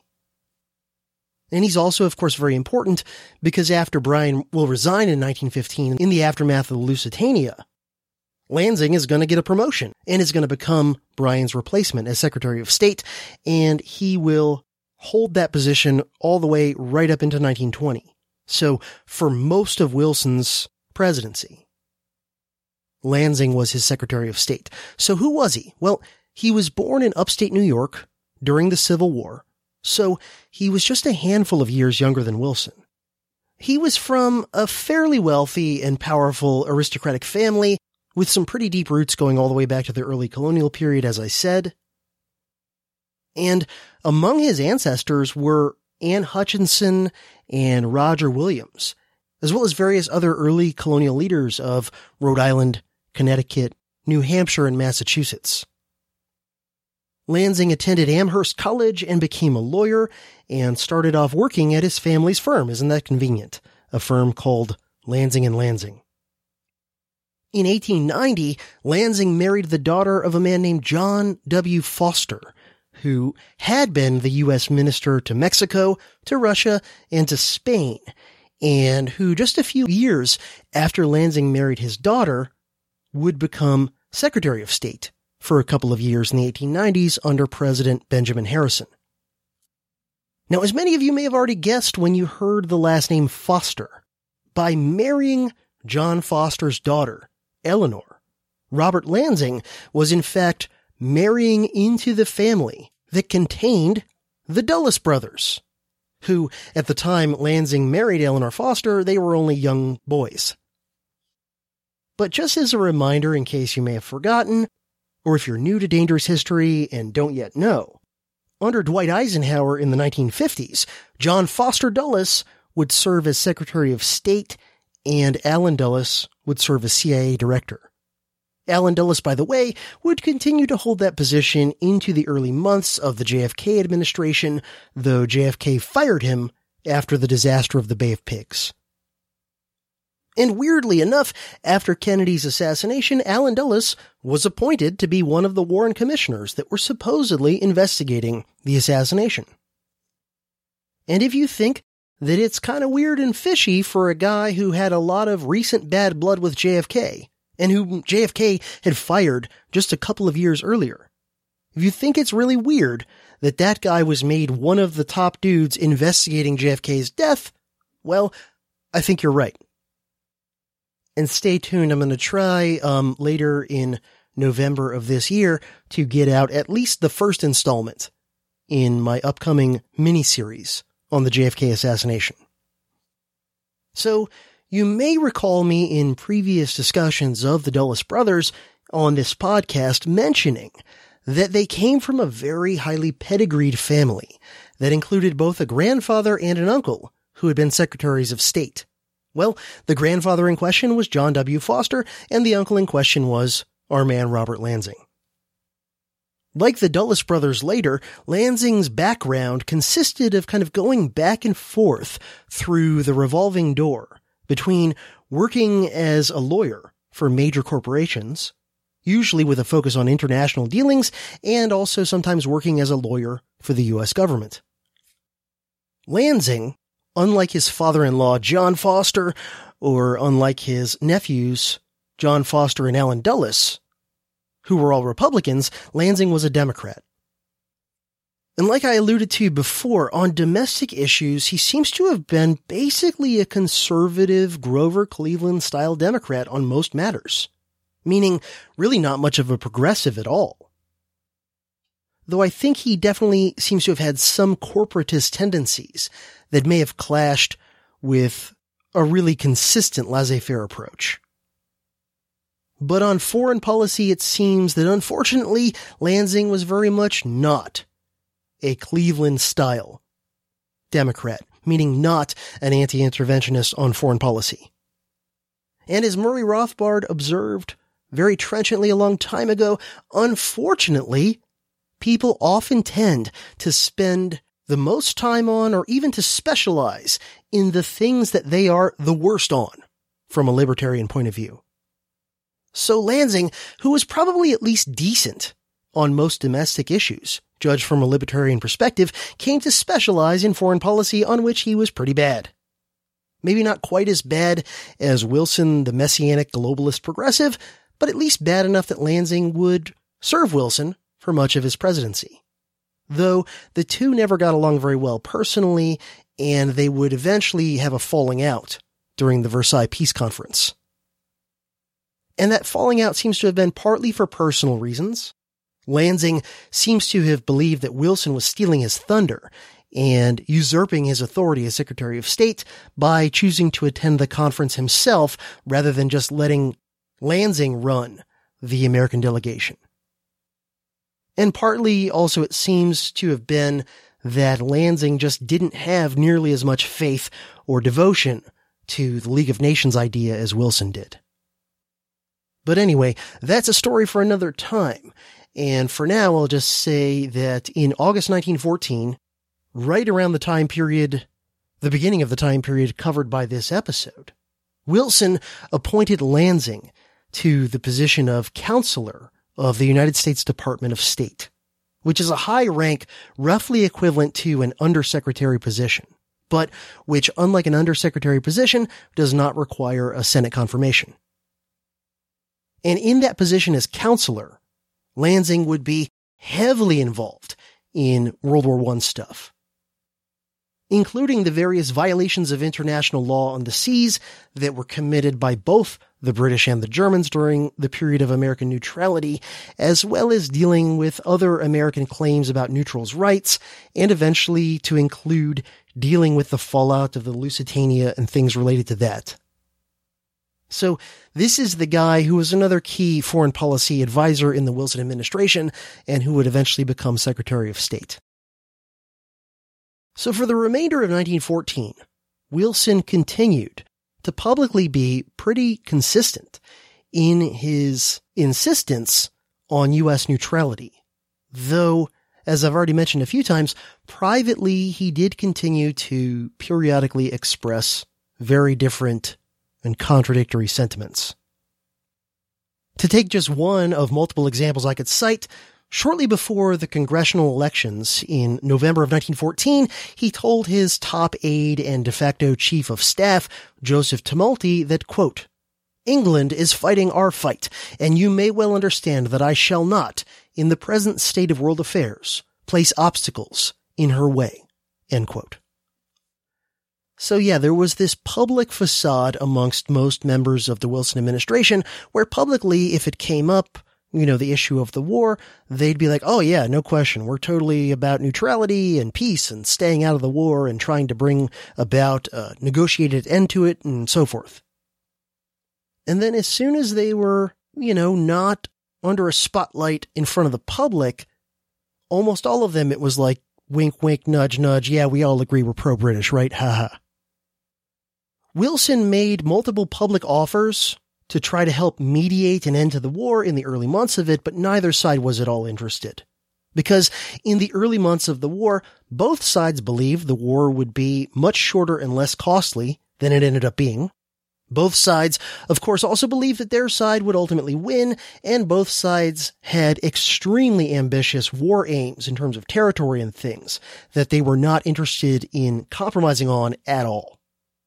And he's also, of course, very important because after Bryan will resign in 1915 in the aftermath of the Lusitania, Lansing is going to get a promotion and is going to become Bryan's replacement as Secretary of State, and he will hold that position all the way right up into 1920. So for most of Wilson's presidency, Lansing was his Secretary of State. So who was he? Well, he was born in upstate New York during the Civil War, so he was just a handful of years younger than Wilson. He was from a fairly wealthy and powerful aristocratic family with some pretty deep roots going all the way back to the early colonial period, as I said. And among his ancestors were Anne Hutchinson and Roger Williams, as well as various other early colonial leaders of Rhode Island, Connecticut, New Hampshire, and Massachusetts. Lansing attended Amherst College and became a lawyer and started off working at his family's firm. Isn't that convenient? A firm called Lansing & Lansing. In 1890, Lansing married the daughter of a man named John W. Foster, who had been the U.S. minister to Mexico, to Russia, and to Spain, and who just a few years after Lansing married his daughter would become Secretary of State for a couple of years in the 1890s under President Benjamin Harrison. Now, as many of you may have already guessed when you heard the last name Foster, by marrying John Foster's daughter, Eleanor, Robert Lansing was in fact marrying into the family that contained the Dulles brothers, who, at the time Lansing married Eleanor Foster, they were only young boys. But just as a reminder, in case you may have forgotten, or if you're new to Dangerous History and don't yet know, under Dwight Eisenhower in the 1950s, John Foster Dulles would serve as Secretary of State and Allen Dulles would serve as CIA Director. Allen Dulles, by the way, would continue to hold that position into the early months of the JFK administration, though JFK fired him after the disaster of the Bay of Pigs. And weirdly enough, after Kennedy's assassination, Allen Dulles was appointed to be one of the Warren commissioners that were supposedly investigating the assassination. And if you think that it's kind of weird and fishy for a guy who had a lot of recent bad blood with JFK, and whom JFK had fired just a couple of years earlier, if you think it's really weird that that guy was made one of the top dudes investigating JFK's death, well, I think you're right. And stay tuned, I'm going to try later in November of this year to get out at least the first installment in my upcoming miniseries on the JFK assassination. So, you may recall me in previous discussions of the Dulles brothers on this podcast mentioning that they came from a very highly pedigreed family that included both a grandfather and an uncle who had been secretaries of state. Well, the grandfather in question was John W. Foster, and the uncle in question was our man Robert Lansing. Like the Dulles brothers later, Lansing's background consisted of kind of going back and forth through the revolving door between working as a lawyer for major corporations, usually with a focus on international dealings, and also sometimes working as a lawyer for the U.S. government. Lansing, unlike his father-in-law John Foster, or unlike his nephews John Foster and Allen Dulles, who were all Republicans, Lansing was a Democrat. And like I alluded to before, on domestic issues, he seems to have been basically a conservative Grover Cleveland-style Democrat on most matters, meaning really not much of a progressive at all. Though I think he definitely seems to have had some corporatist tendencies that may have clashed with a really consistent laissez-faire approach. But on foreign policy, it seems that unfortunately, Lansing was very much not a Cleveland-style Democrat, meaning not an anti-interventionist on foreign policy. And as Murray Rothbard observed very trenchantly a long time ago, unfortunately, people often tend to spend the most time on, or even to specialize in the things that they are the worst on, from a libertarian point of view. So Lansing, who was probably at least decent on most domestic issues, judged from a libertarian perspective, came to specialize in foreign policy on which he was pretty bad. Maybe not quite as bad as Wilson, the messianic globalist progressive, but at least bad enough that Lansing would serve Wilson for much of his presidency. Though the two never got along very well personally, and they would eventually have a falling out during the Versailles Peace Conference. And that falling out seems to have been partly for personal reasons. Lansing seems to have believed that Wilson was stealing his thunder and usurping his authority as Secretary of State by choosing to attend the conference himself rather than just letting Lansing run the American delegation. And partly also it seems to have been that Lansing just didn't have nearly as much faith or devotion to the League of Nations idea as Wilson did. But anyway, that's a story for another time. And for now, I'll just say that in August 1914, right around the time period, the beginning of the time period covered by this episode, Wilson appointed Lansing to the position of counselor of the United States Department of State, which is a high rank roughly equivalent to an undersecretary position, but which, unlike an undersecretary position, does not require a Senate confirmation. And in that position as counselor, Lansing would be heavily involved in World War I stuff, including the various violations of international law on the seas that were committed by both the British and the Germans during the period of American neutrality, as well as dealing with other American claims about neutrals' rights, and eventually to include dealing with the fallout of the Lusitania and things related to that. So this is the guy who was another key foreign policy advisor in the Wilson administration and who would eventually become Secretary of State. So for the remainder of 1914, Wilson continued to publicly be pretty consistent in his insistence on U.S. neutrality. Though, as I've already mentioned a few times, privately he did continue to periodically express very different and contradictory sentiments. To take just one of multiple examples I could cite, shortly before the congressional elections in November of 1914, he told his top aide and de facto chief of staff, Joseph Tumulty, that, quote, "England is fighting our fight, and you may well understand that I shall not, in the present state of world affairs, place obstacles in her way," end quote. So yeah, there was this public facade amongst most members of the Wilson administration where publicly, if it came up, the issue of the war, they'd be like, oh yeah, no question. We're totally about neutrality and peace and staying out of the war and trying to bring about a negotiated end to it and so forth. And then as soon as they were, not under a spotlight in front of the public, almost all of them, it was like, wink, wink, nudge, nudge. Yeah, we all agree we're pro-British, right? Haha. Wilson made multiple public offers to try to help mediate an end to the war in the early months of it, but neither side was at all interested. Because in the early months of the war, both sides believed the war would be much shorter and less costly than it ended up being. Both sides, of course, also believed that their side would ultimately win, and both sides had extremely ambitious war aims in terms of territory and things that they were not interested in compromising on at all.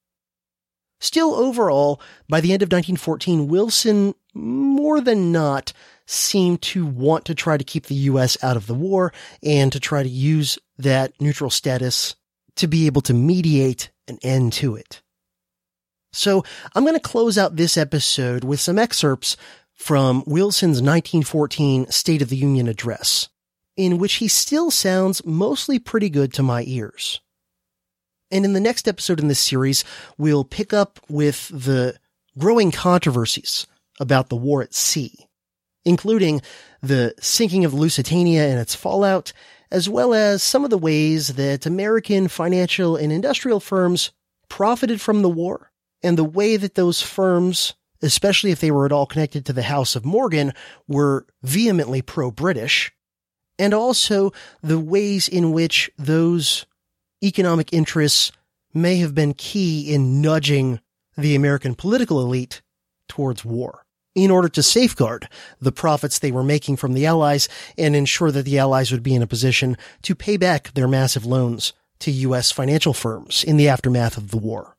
Still, overall, by the end of 1914, Wilson, more than not, seemed to want to try to keep the U.S. out of the war and to try to use that neutral status to be able to mediate an end to it. So I'm going to close out this episode with some excerpts from Wilson's 1914 State of the Union address, in which he still sounds mostly pretty good to my ears. And in the next episode in this series, we'll pick up with the growing controversies about the war at sea, including the sinking of Lusitania and its fallout, as well as some of the ways that American financial and industrial firms profited from the war, and the way that those firms, especially if they were at all connected to the House of Morgan, were vehemently pro-British, and also the ways in which those economic interests may have been key in nudging the American political elite towards war, in order to safeguard the profits they were making from the Allies and ensure that the Allies would be in a position to pay back their massive loans to U.S. financial firms in the aftermath of the war.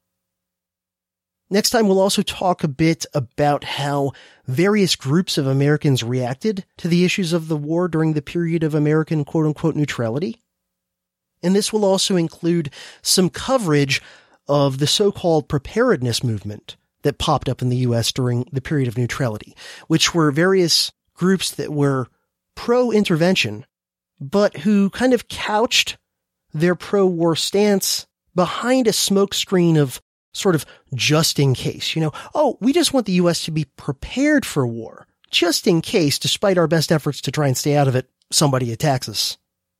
Next time, we'll also talk a bit about how various groups of Americans reacted to the issues of the war during the period of American quote-unquote neutrality. And this will also include some coverage of the so-called preparedness movement that popped up in the U.S. during the period of neutrality, which were various groups that were pro-intervention, but who kind of couched their pro-war stance behind a smokescreen of sort of just in case, we just want the U.S. to be prepared for war, just in case, despite our best efforts to try and stay out of it, somebody attacks us.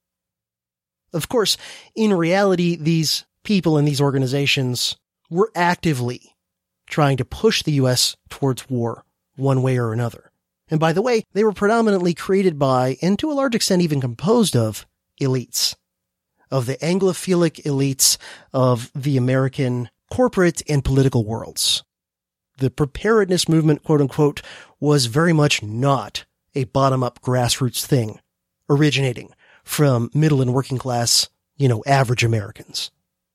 Of course, in reality, these people and these organizations were actively trying to push the U.S. towards war one way or another. And by the way, they were predominantly created by, and to a large extent even composed of, elites. Of the Anglophilic elites of the American corporate and political worlds. The preparedness movement, quote unquote, was very much not a bottom-up grassroots thing, originating from middle and working class, average Americans.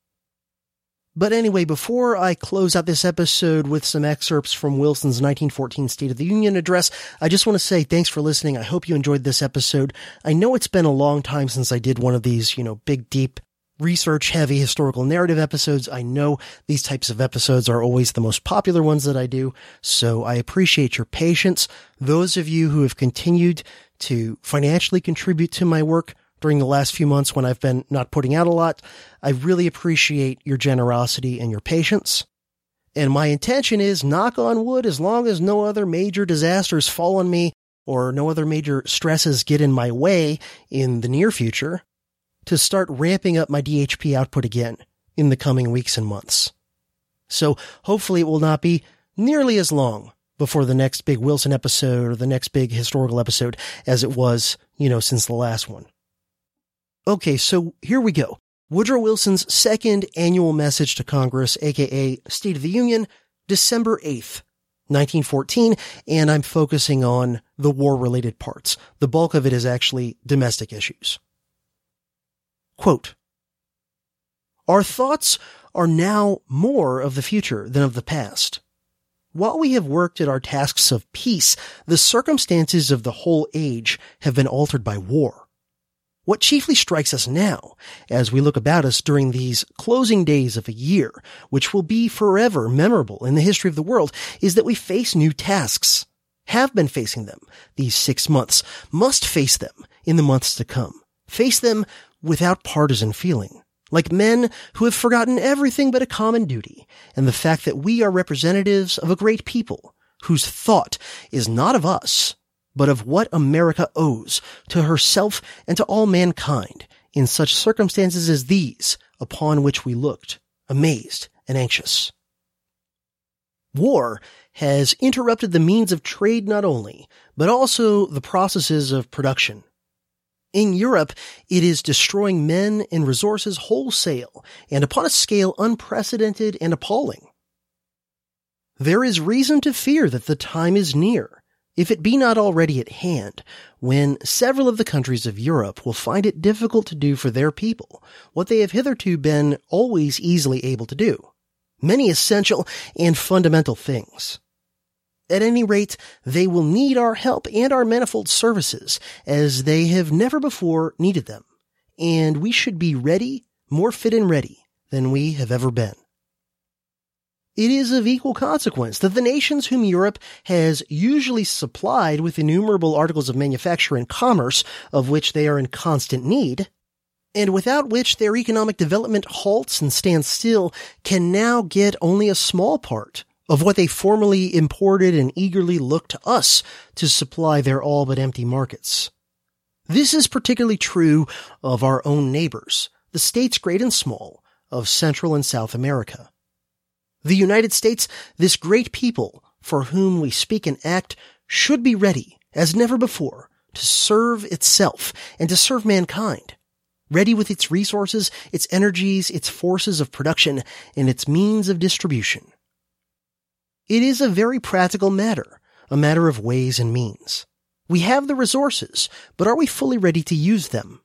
But anyway, before I close out this episode with some excerpts from Wilson's 1914 State of the Union address, I just want to say thanks for listening. I hope you enjoyed this episode. I know it's been a long time since I did one of these, big, deep, research-heavy historical narrative episodes. I know these types of episodes are always the most popular ones that I do, so I appreciate your patience. Those of you who have continued to financially contribute to my work during the last few months when I've been not putting out a lot, I really appreciate your generosity and your patience. And my intention is, knock on wood, as long as no other major disasters fall on me or no other major stresses get in my way in the near future, to start ramping up my DHP output again in the coming weeks and months. So hopefully it will not be nearly as long before the next big Wilson episode or the next big historical episode as it was, since the last one. Okay, so here we go. Woodrow Wilson's second annual message to Congress, aka State of the Union, December 8th, 1914, and I'm focusing on the war-related parts. The bulk of it is actually domestic issues. Quote, "Our thoughts are now more of the future than of the past. While we have worked at our tasks of peace, the circumstances of the whole age have been altered by war. What chiefly strikes us now, as we look about us during these closing days of a year, which will be forever memorable in the history of the world, is that we face new tasks, have been facing them these 6 months, must face them in the months to come, face them without partisan feeling, like men who have forgotten everything but a common duty and the fact that we are representatives of a great people whose thought is not of us, but of what America owes to herself and to all mankind in such circumstances as these upon which we looked, amazed and anxious. War has interrupted the means of trade not only, but also the processes of production. In Europe, it is destroying men and resources wholesale and upon a scale unprecedented and appalling. There is reason to fear that the time is near, if it be not already at hand, when several of the countries of Europe will find it difficult to do for their people what they have hitherto been always easily able to do, many essential and fundamental things. At any rate, they will need our help and our manifold services as they have never before needed them, and we should be ready, more fit and ready than we have ever been. It is of equal consequence that the nations whom Europe has usually supplied with innumerable articles of manufacture and commerce of which they are in constant need, and without which their economic development halts and stands still, can now get only a small part of what they formerly imported and eagerly looked to us to supply their all but empty markets. This is particularly true of our own neighbors, the states great and small of Central and South America. The United States, this great people for whom we speak and act, should be ready, as never before, to serve itself and to serve mankind, ready with its resources, its energies, its forces of production, and its means of distribution. It is a very practical matter, a matter of ways and means. We have the resources, but are we fully ready to use them?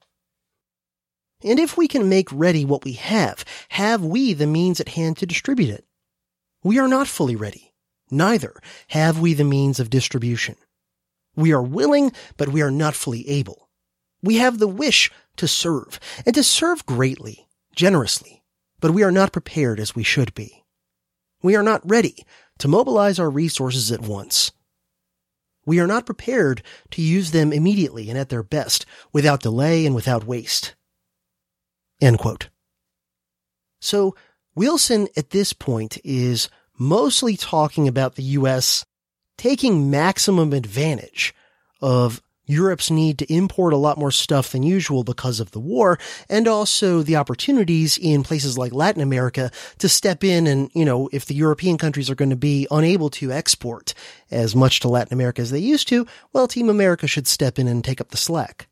And if we can make ready what we have we the means at hand to distribute it? We are not fully ready. Neither have we the means of distribution. We are willing, but we are not fully able. We have the wish to serve, and to serve greatly, generously, but we are not prepared as we should be. We are not ready to mobilize our resources at once. We are not prepared to use them immediately and at their best, without delay and without waste. End quote. So, Wilson at this point is mostly talking about the U.S. taking maximum advantage of Europe's need to import a lot more stuff than usual because of the war, and also the opportunities in places like Latin America to step in and, if the European countries are going to be unable to export as much to Latin America as they used to, well, Team America should step in and take up the slack.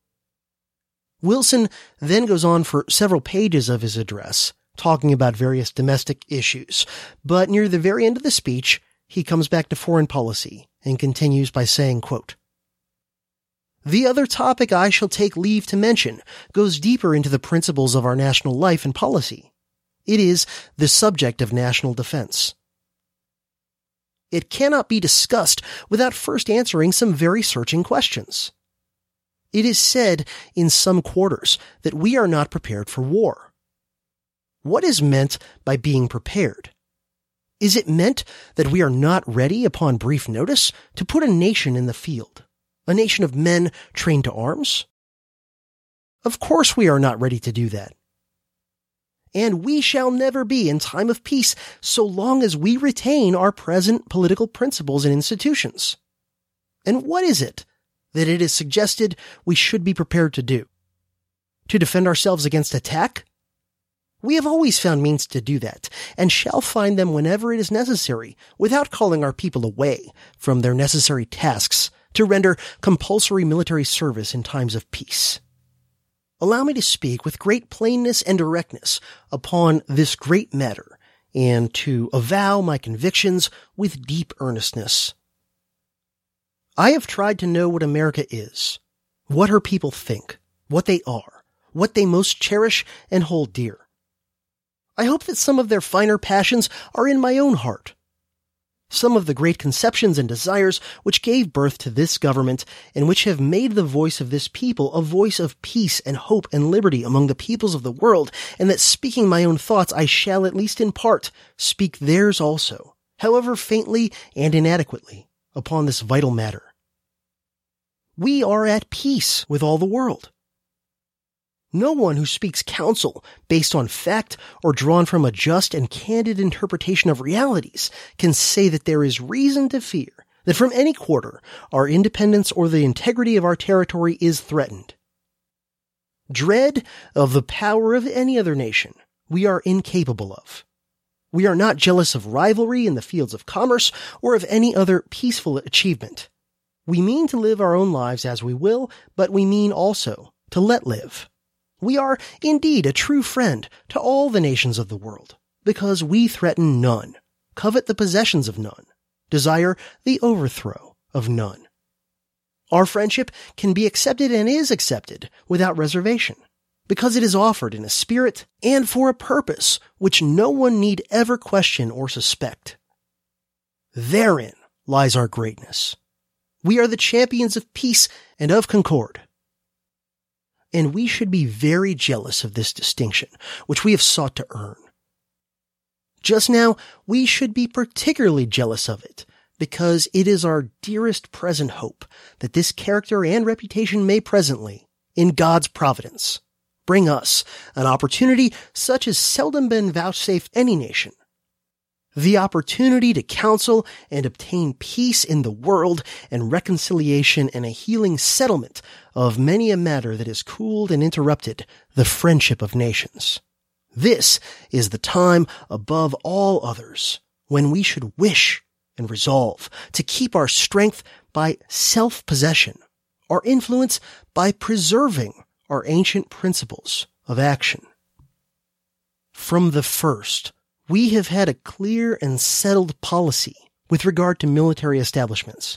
Wilson then goes on for several pages of his address, talking about various domestic issues, but near the very end of the speech, he comes back to foreign policy and continues by saying, quote, "The other topic I shall take leave to mention goes deeper into the principles of our national life and policy. It is the subject of national defense. It cannot be discussed without first answering some very searching questions. It is said in some quarters that we are not prepared for war. What is meant by being prepared? Is it meant that we are not ready upon brief notice to put a nation in the field? A nation of men trained to arms? Of course we are not ready to do that. And we shall never be in time of peace so long as we retain our present political principles and institutions. And what is it that it is suggested we should be prepared to do? To defend ourselves against attack? We have always found means to do that, and shall find them whenever it is necessary, without calling our people away from their necessary tasks to render compulsory military service in times of peace. Allow me to speak with great plainness and directness upon this great matter, and to avow my convictions with deep earnestness. I have tried to know what America is, what her people think, what they are, what they most cherish and hold dear. I hope that some of their finer passions are in my own heart. Some of the great conceptions and desires which gave birth to this government and which have made the voice of this people a voice of peace and hope and liberty among the peoples of the world, and that speaking my own thoughts I shall at least in part speak theirs also, however faintly and inadequately, upon this vital matter. We are at peace with all the world. No one who speaks counsel based on fact or drawn from a just and candid interpretation of realities can say that there is reason to fear that from any quarter our independence or the integrity of our territory is threatened. Dread of the power of any other nation we are incapable of. We are not jealous of rivalry in the fields of commerce or of any other peaceful achievement. We mean to live our own lives as we will, but we mean also to let live. We are indeed a true friend to all the nations of the world, because we threaten none, covet the possessions of none, desire the overthrow of none. Our friendship can be accepted and is accepted without reservation, because it is offered in a spirit and for a purpose which no one need ever question or suspect. Therein lies our greatness. We are the champions of peace and of concord. And we should be very jealous of this distinction, which we have sought to earn. Just now, we should be particularly jealous of it, because it is our dearest present hope that this character and reputation may presently, in God's providence, bring us an opportunity such as seldom been vouchsafed any nation. The opportunity to counsel and obtain peace in the world and reconciliation and a healing settlement of many a matter that has cooled and interrupted the friendship of nations. This is the time above all others when we should wish and resolve to keep our strength by self-possession, our influence by preserving our ancient principles of action. From the first, we have had a clear and settled policy with regard to military establishments.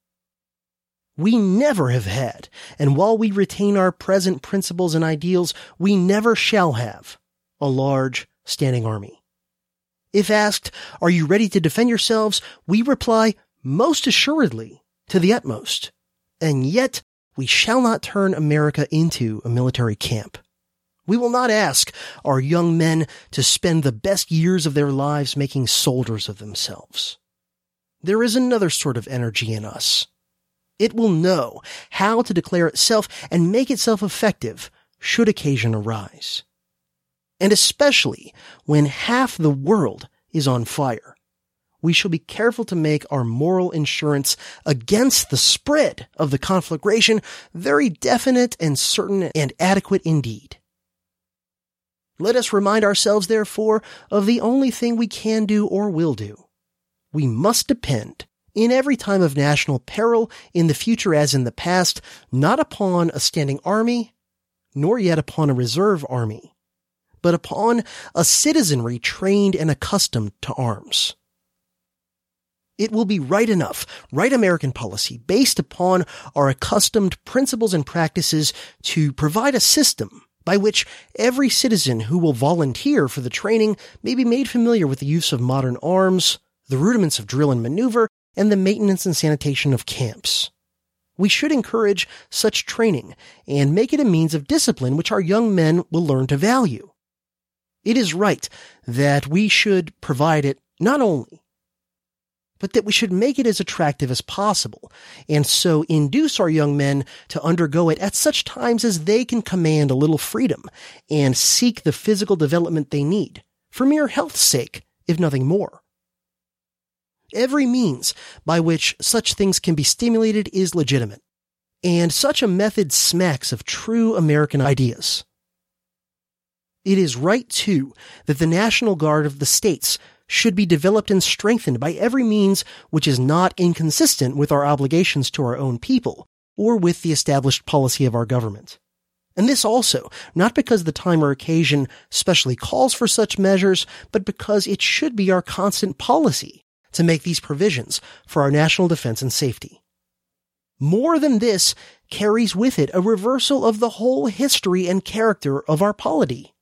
We never have had, and while we retain our present principles and ideals, we never shall have, a large standing army. If asked, "Are you ready to defend yourselves?" we reply, "Most assuredly, to the utmost." And yet, we shall not turn America into a military camp. We will not ask our young men to spend the best years of their lives making soldiers of themselves. There is another sort of energy in us. It will know how to declare itself and make itself effective should occasion arise. And especially when half the world is on fire, we shall be careful to make our moral insurance against the spread of the conflagration very definite and certain and adequate indeed. Let us remind ourselves, therefore, of the only thing we can do or will do. We must depend, in every time of national peril, in the future as in the past, not upon a standing army, nor yet upon a reserve army, but upon a citizenry trained and accustomed to arms. It will be right enough, right American policy, based upon our accustomed principles and practices, to provide a system by which every citizen who will volunteer for the training may be made familiar with the use of modern arms, the rudiments of drill and maneuver, and the maintenance and sanitation of camps. We should encourage such training and make it a means of discipline which our young men will learn to value. It is right that we should provide it not only, but that we should make it as attractive as possible, and so induce our young men to undergo it at such times as they can command a little freedom and seek the physical development they need, for mere health's sake, if nothing more. Every means by which such things can be stimulated is legitimate, and such a method smacks of true American ideas. It is right, too, that the National Guard of the states should be developed and strengthened by every means which is not inconsistent with our obligations to our own people or with the established policy of our government. And this also, not because the time or occasion specially calls for such measures, but because it should be our constant policy to make these provisions for our national defense and safety. More than this carries with it a reversal of the whole history and character of our polity.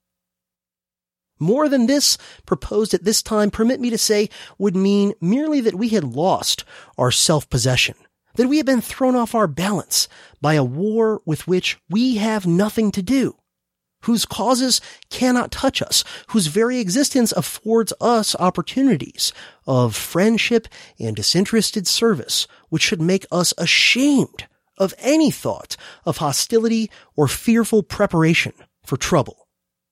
More than this, proposed at this time, permit me to say, would mean merely that we had lost our self-possession, that we had been thrown off our balance by a war with which we have nothing to do, whose causes cannot touch us, whose very existence affords us opportunities of friendship and disinterested service, which should make us ashamed of any thought of hostility or fearful preparation for trouble.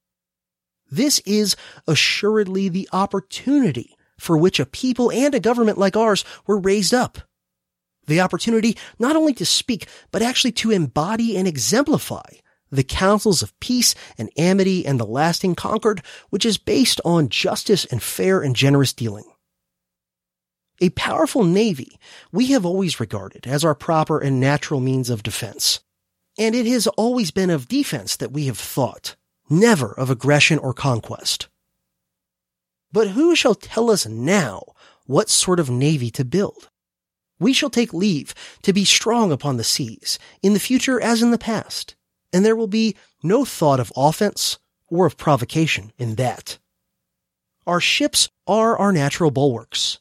This is assuredly the opportunity for which a people and a government like ours were raised up. The opportunity not only to speak, but actually to embody and exemplify the counsels of peace and amity and the lasting concord, which is based on justice and fair and generous dealing. A powerful navy we have always regarded as our proper and natural means of defense. And it has always been of defense that we have thought, never of aggression or conquest. But who shall tell us now what sort of navy to build? We shall take leave to be strong upon the seas, in the future as in the past, and there will be no thought of offense or of provocation in that. Our ships are our natural bulwarks.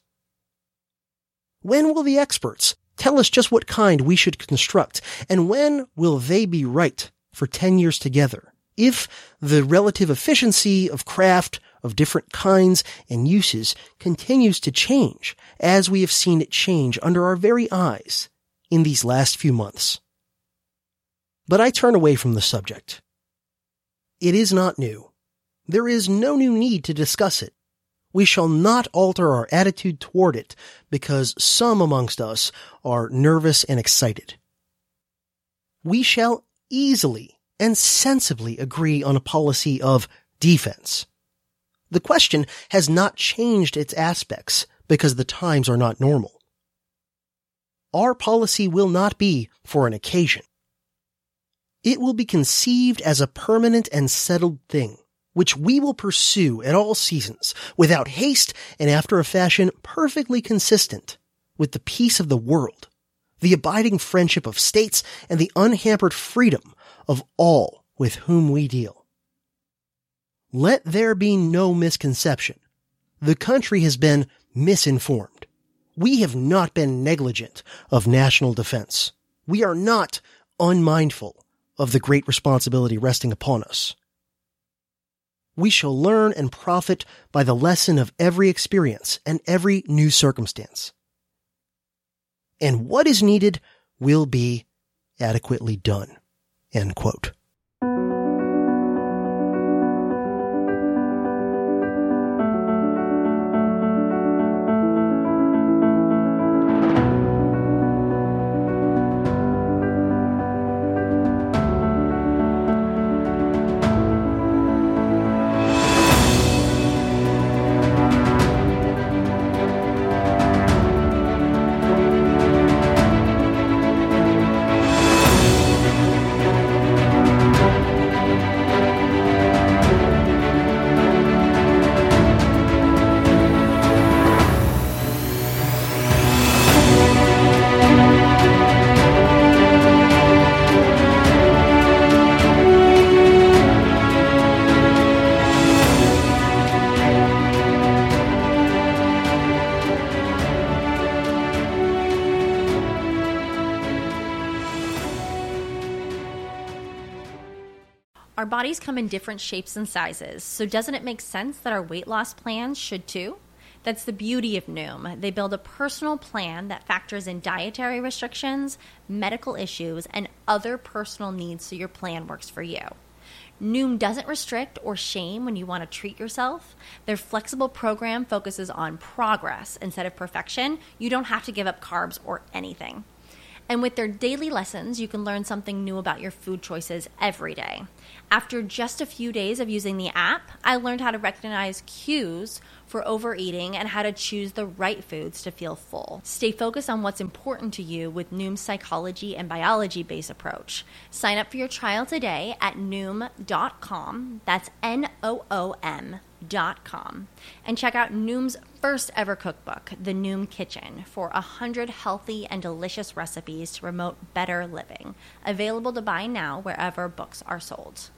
When will the experts tell us just what kind we should construct, and when will they be right for 10 years together, if the relative efficiency of craft of different kinds and uses continues to change, as we have seen it change under our very eyes in these last few months? But I turn away from the subject. It is not new. There is no new need to discuss it. We shall not alter our attitude toward it because some amongst us are nervous and excited. We shall easily and sensibly agree on a policy of defense. The question has not changed its aspects because the times are not normal. Our policy will not be for an occasion. It will be conceived as a permanent and settled thing, which we will pursue at all seasons, without haste and after a fashion perfectly consistent with the peace of the world, the abiding friendship of states, and the unhampered freedom of all with whom we deal. Let there be no misconception. The country has been misinformed. We have not been negligent of national defense. We are not unmindful of the great responsibility resting upon us. We shall learn and profit by the lesson of every experience and every new circumstance. And what is needed will be adequately done. End quote. Our bodies come in different shapes and sizes, so doesn't it make sense that our weight loss plans should too? That's the beauty of Noom. They build a personal plan that factors in dietary restrictions, medical issues, and other personal needs so your plan works for you. Noom doesn't restrict or shame when you want to treat yourself. Their flexible program focuses on progress instead of perfection. You don't have to give up carbs or anything. And with their daily lessons, you can learn something new about your food choices every day. After just a few days of using the app, I learned how to recognize cues for overeating and how to choose the right foods to feel full. Stay focused on what's important to you with Noom's psychology and biology-based approach. Sign up for your trial today at Noom.com. That's Noom.com. And check out Noom's first ever cookbook, The Noom Kitchen, for 100 healthy and delicious recipes to promote better living. Available to buy now wherever books are sold.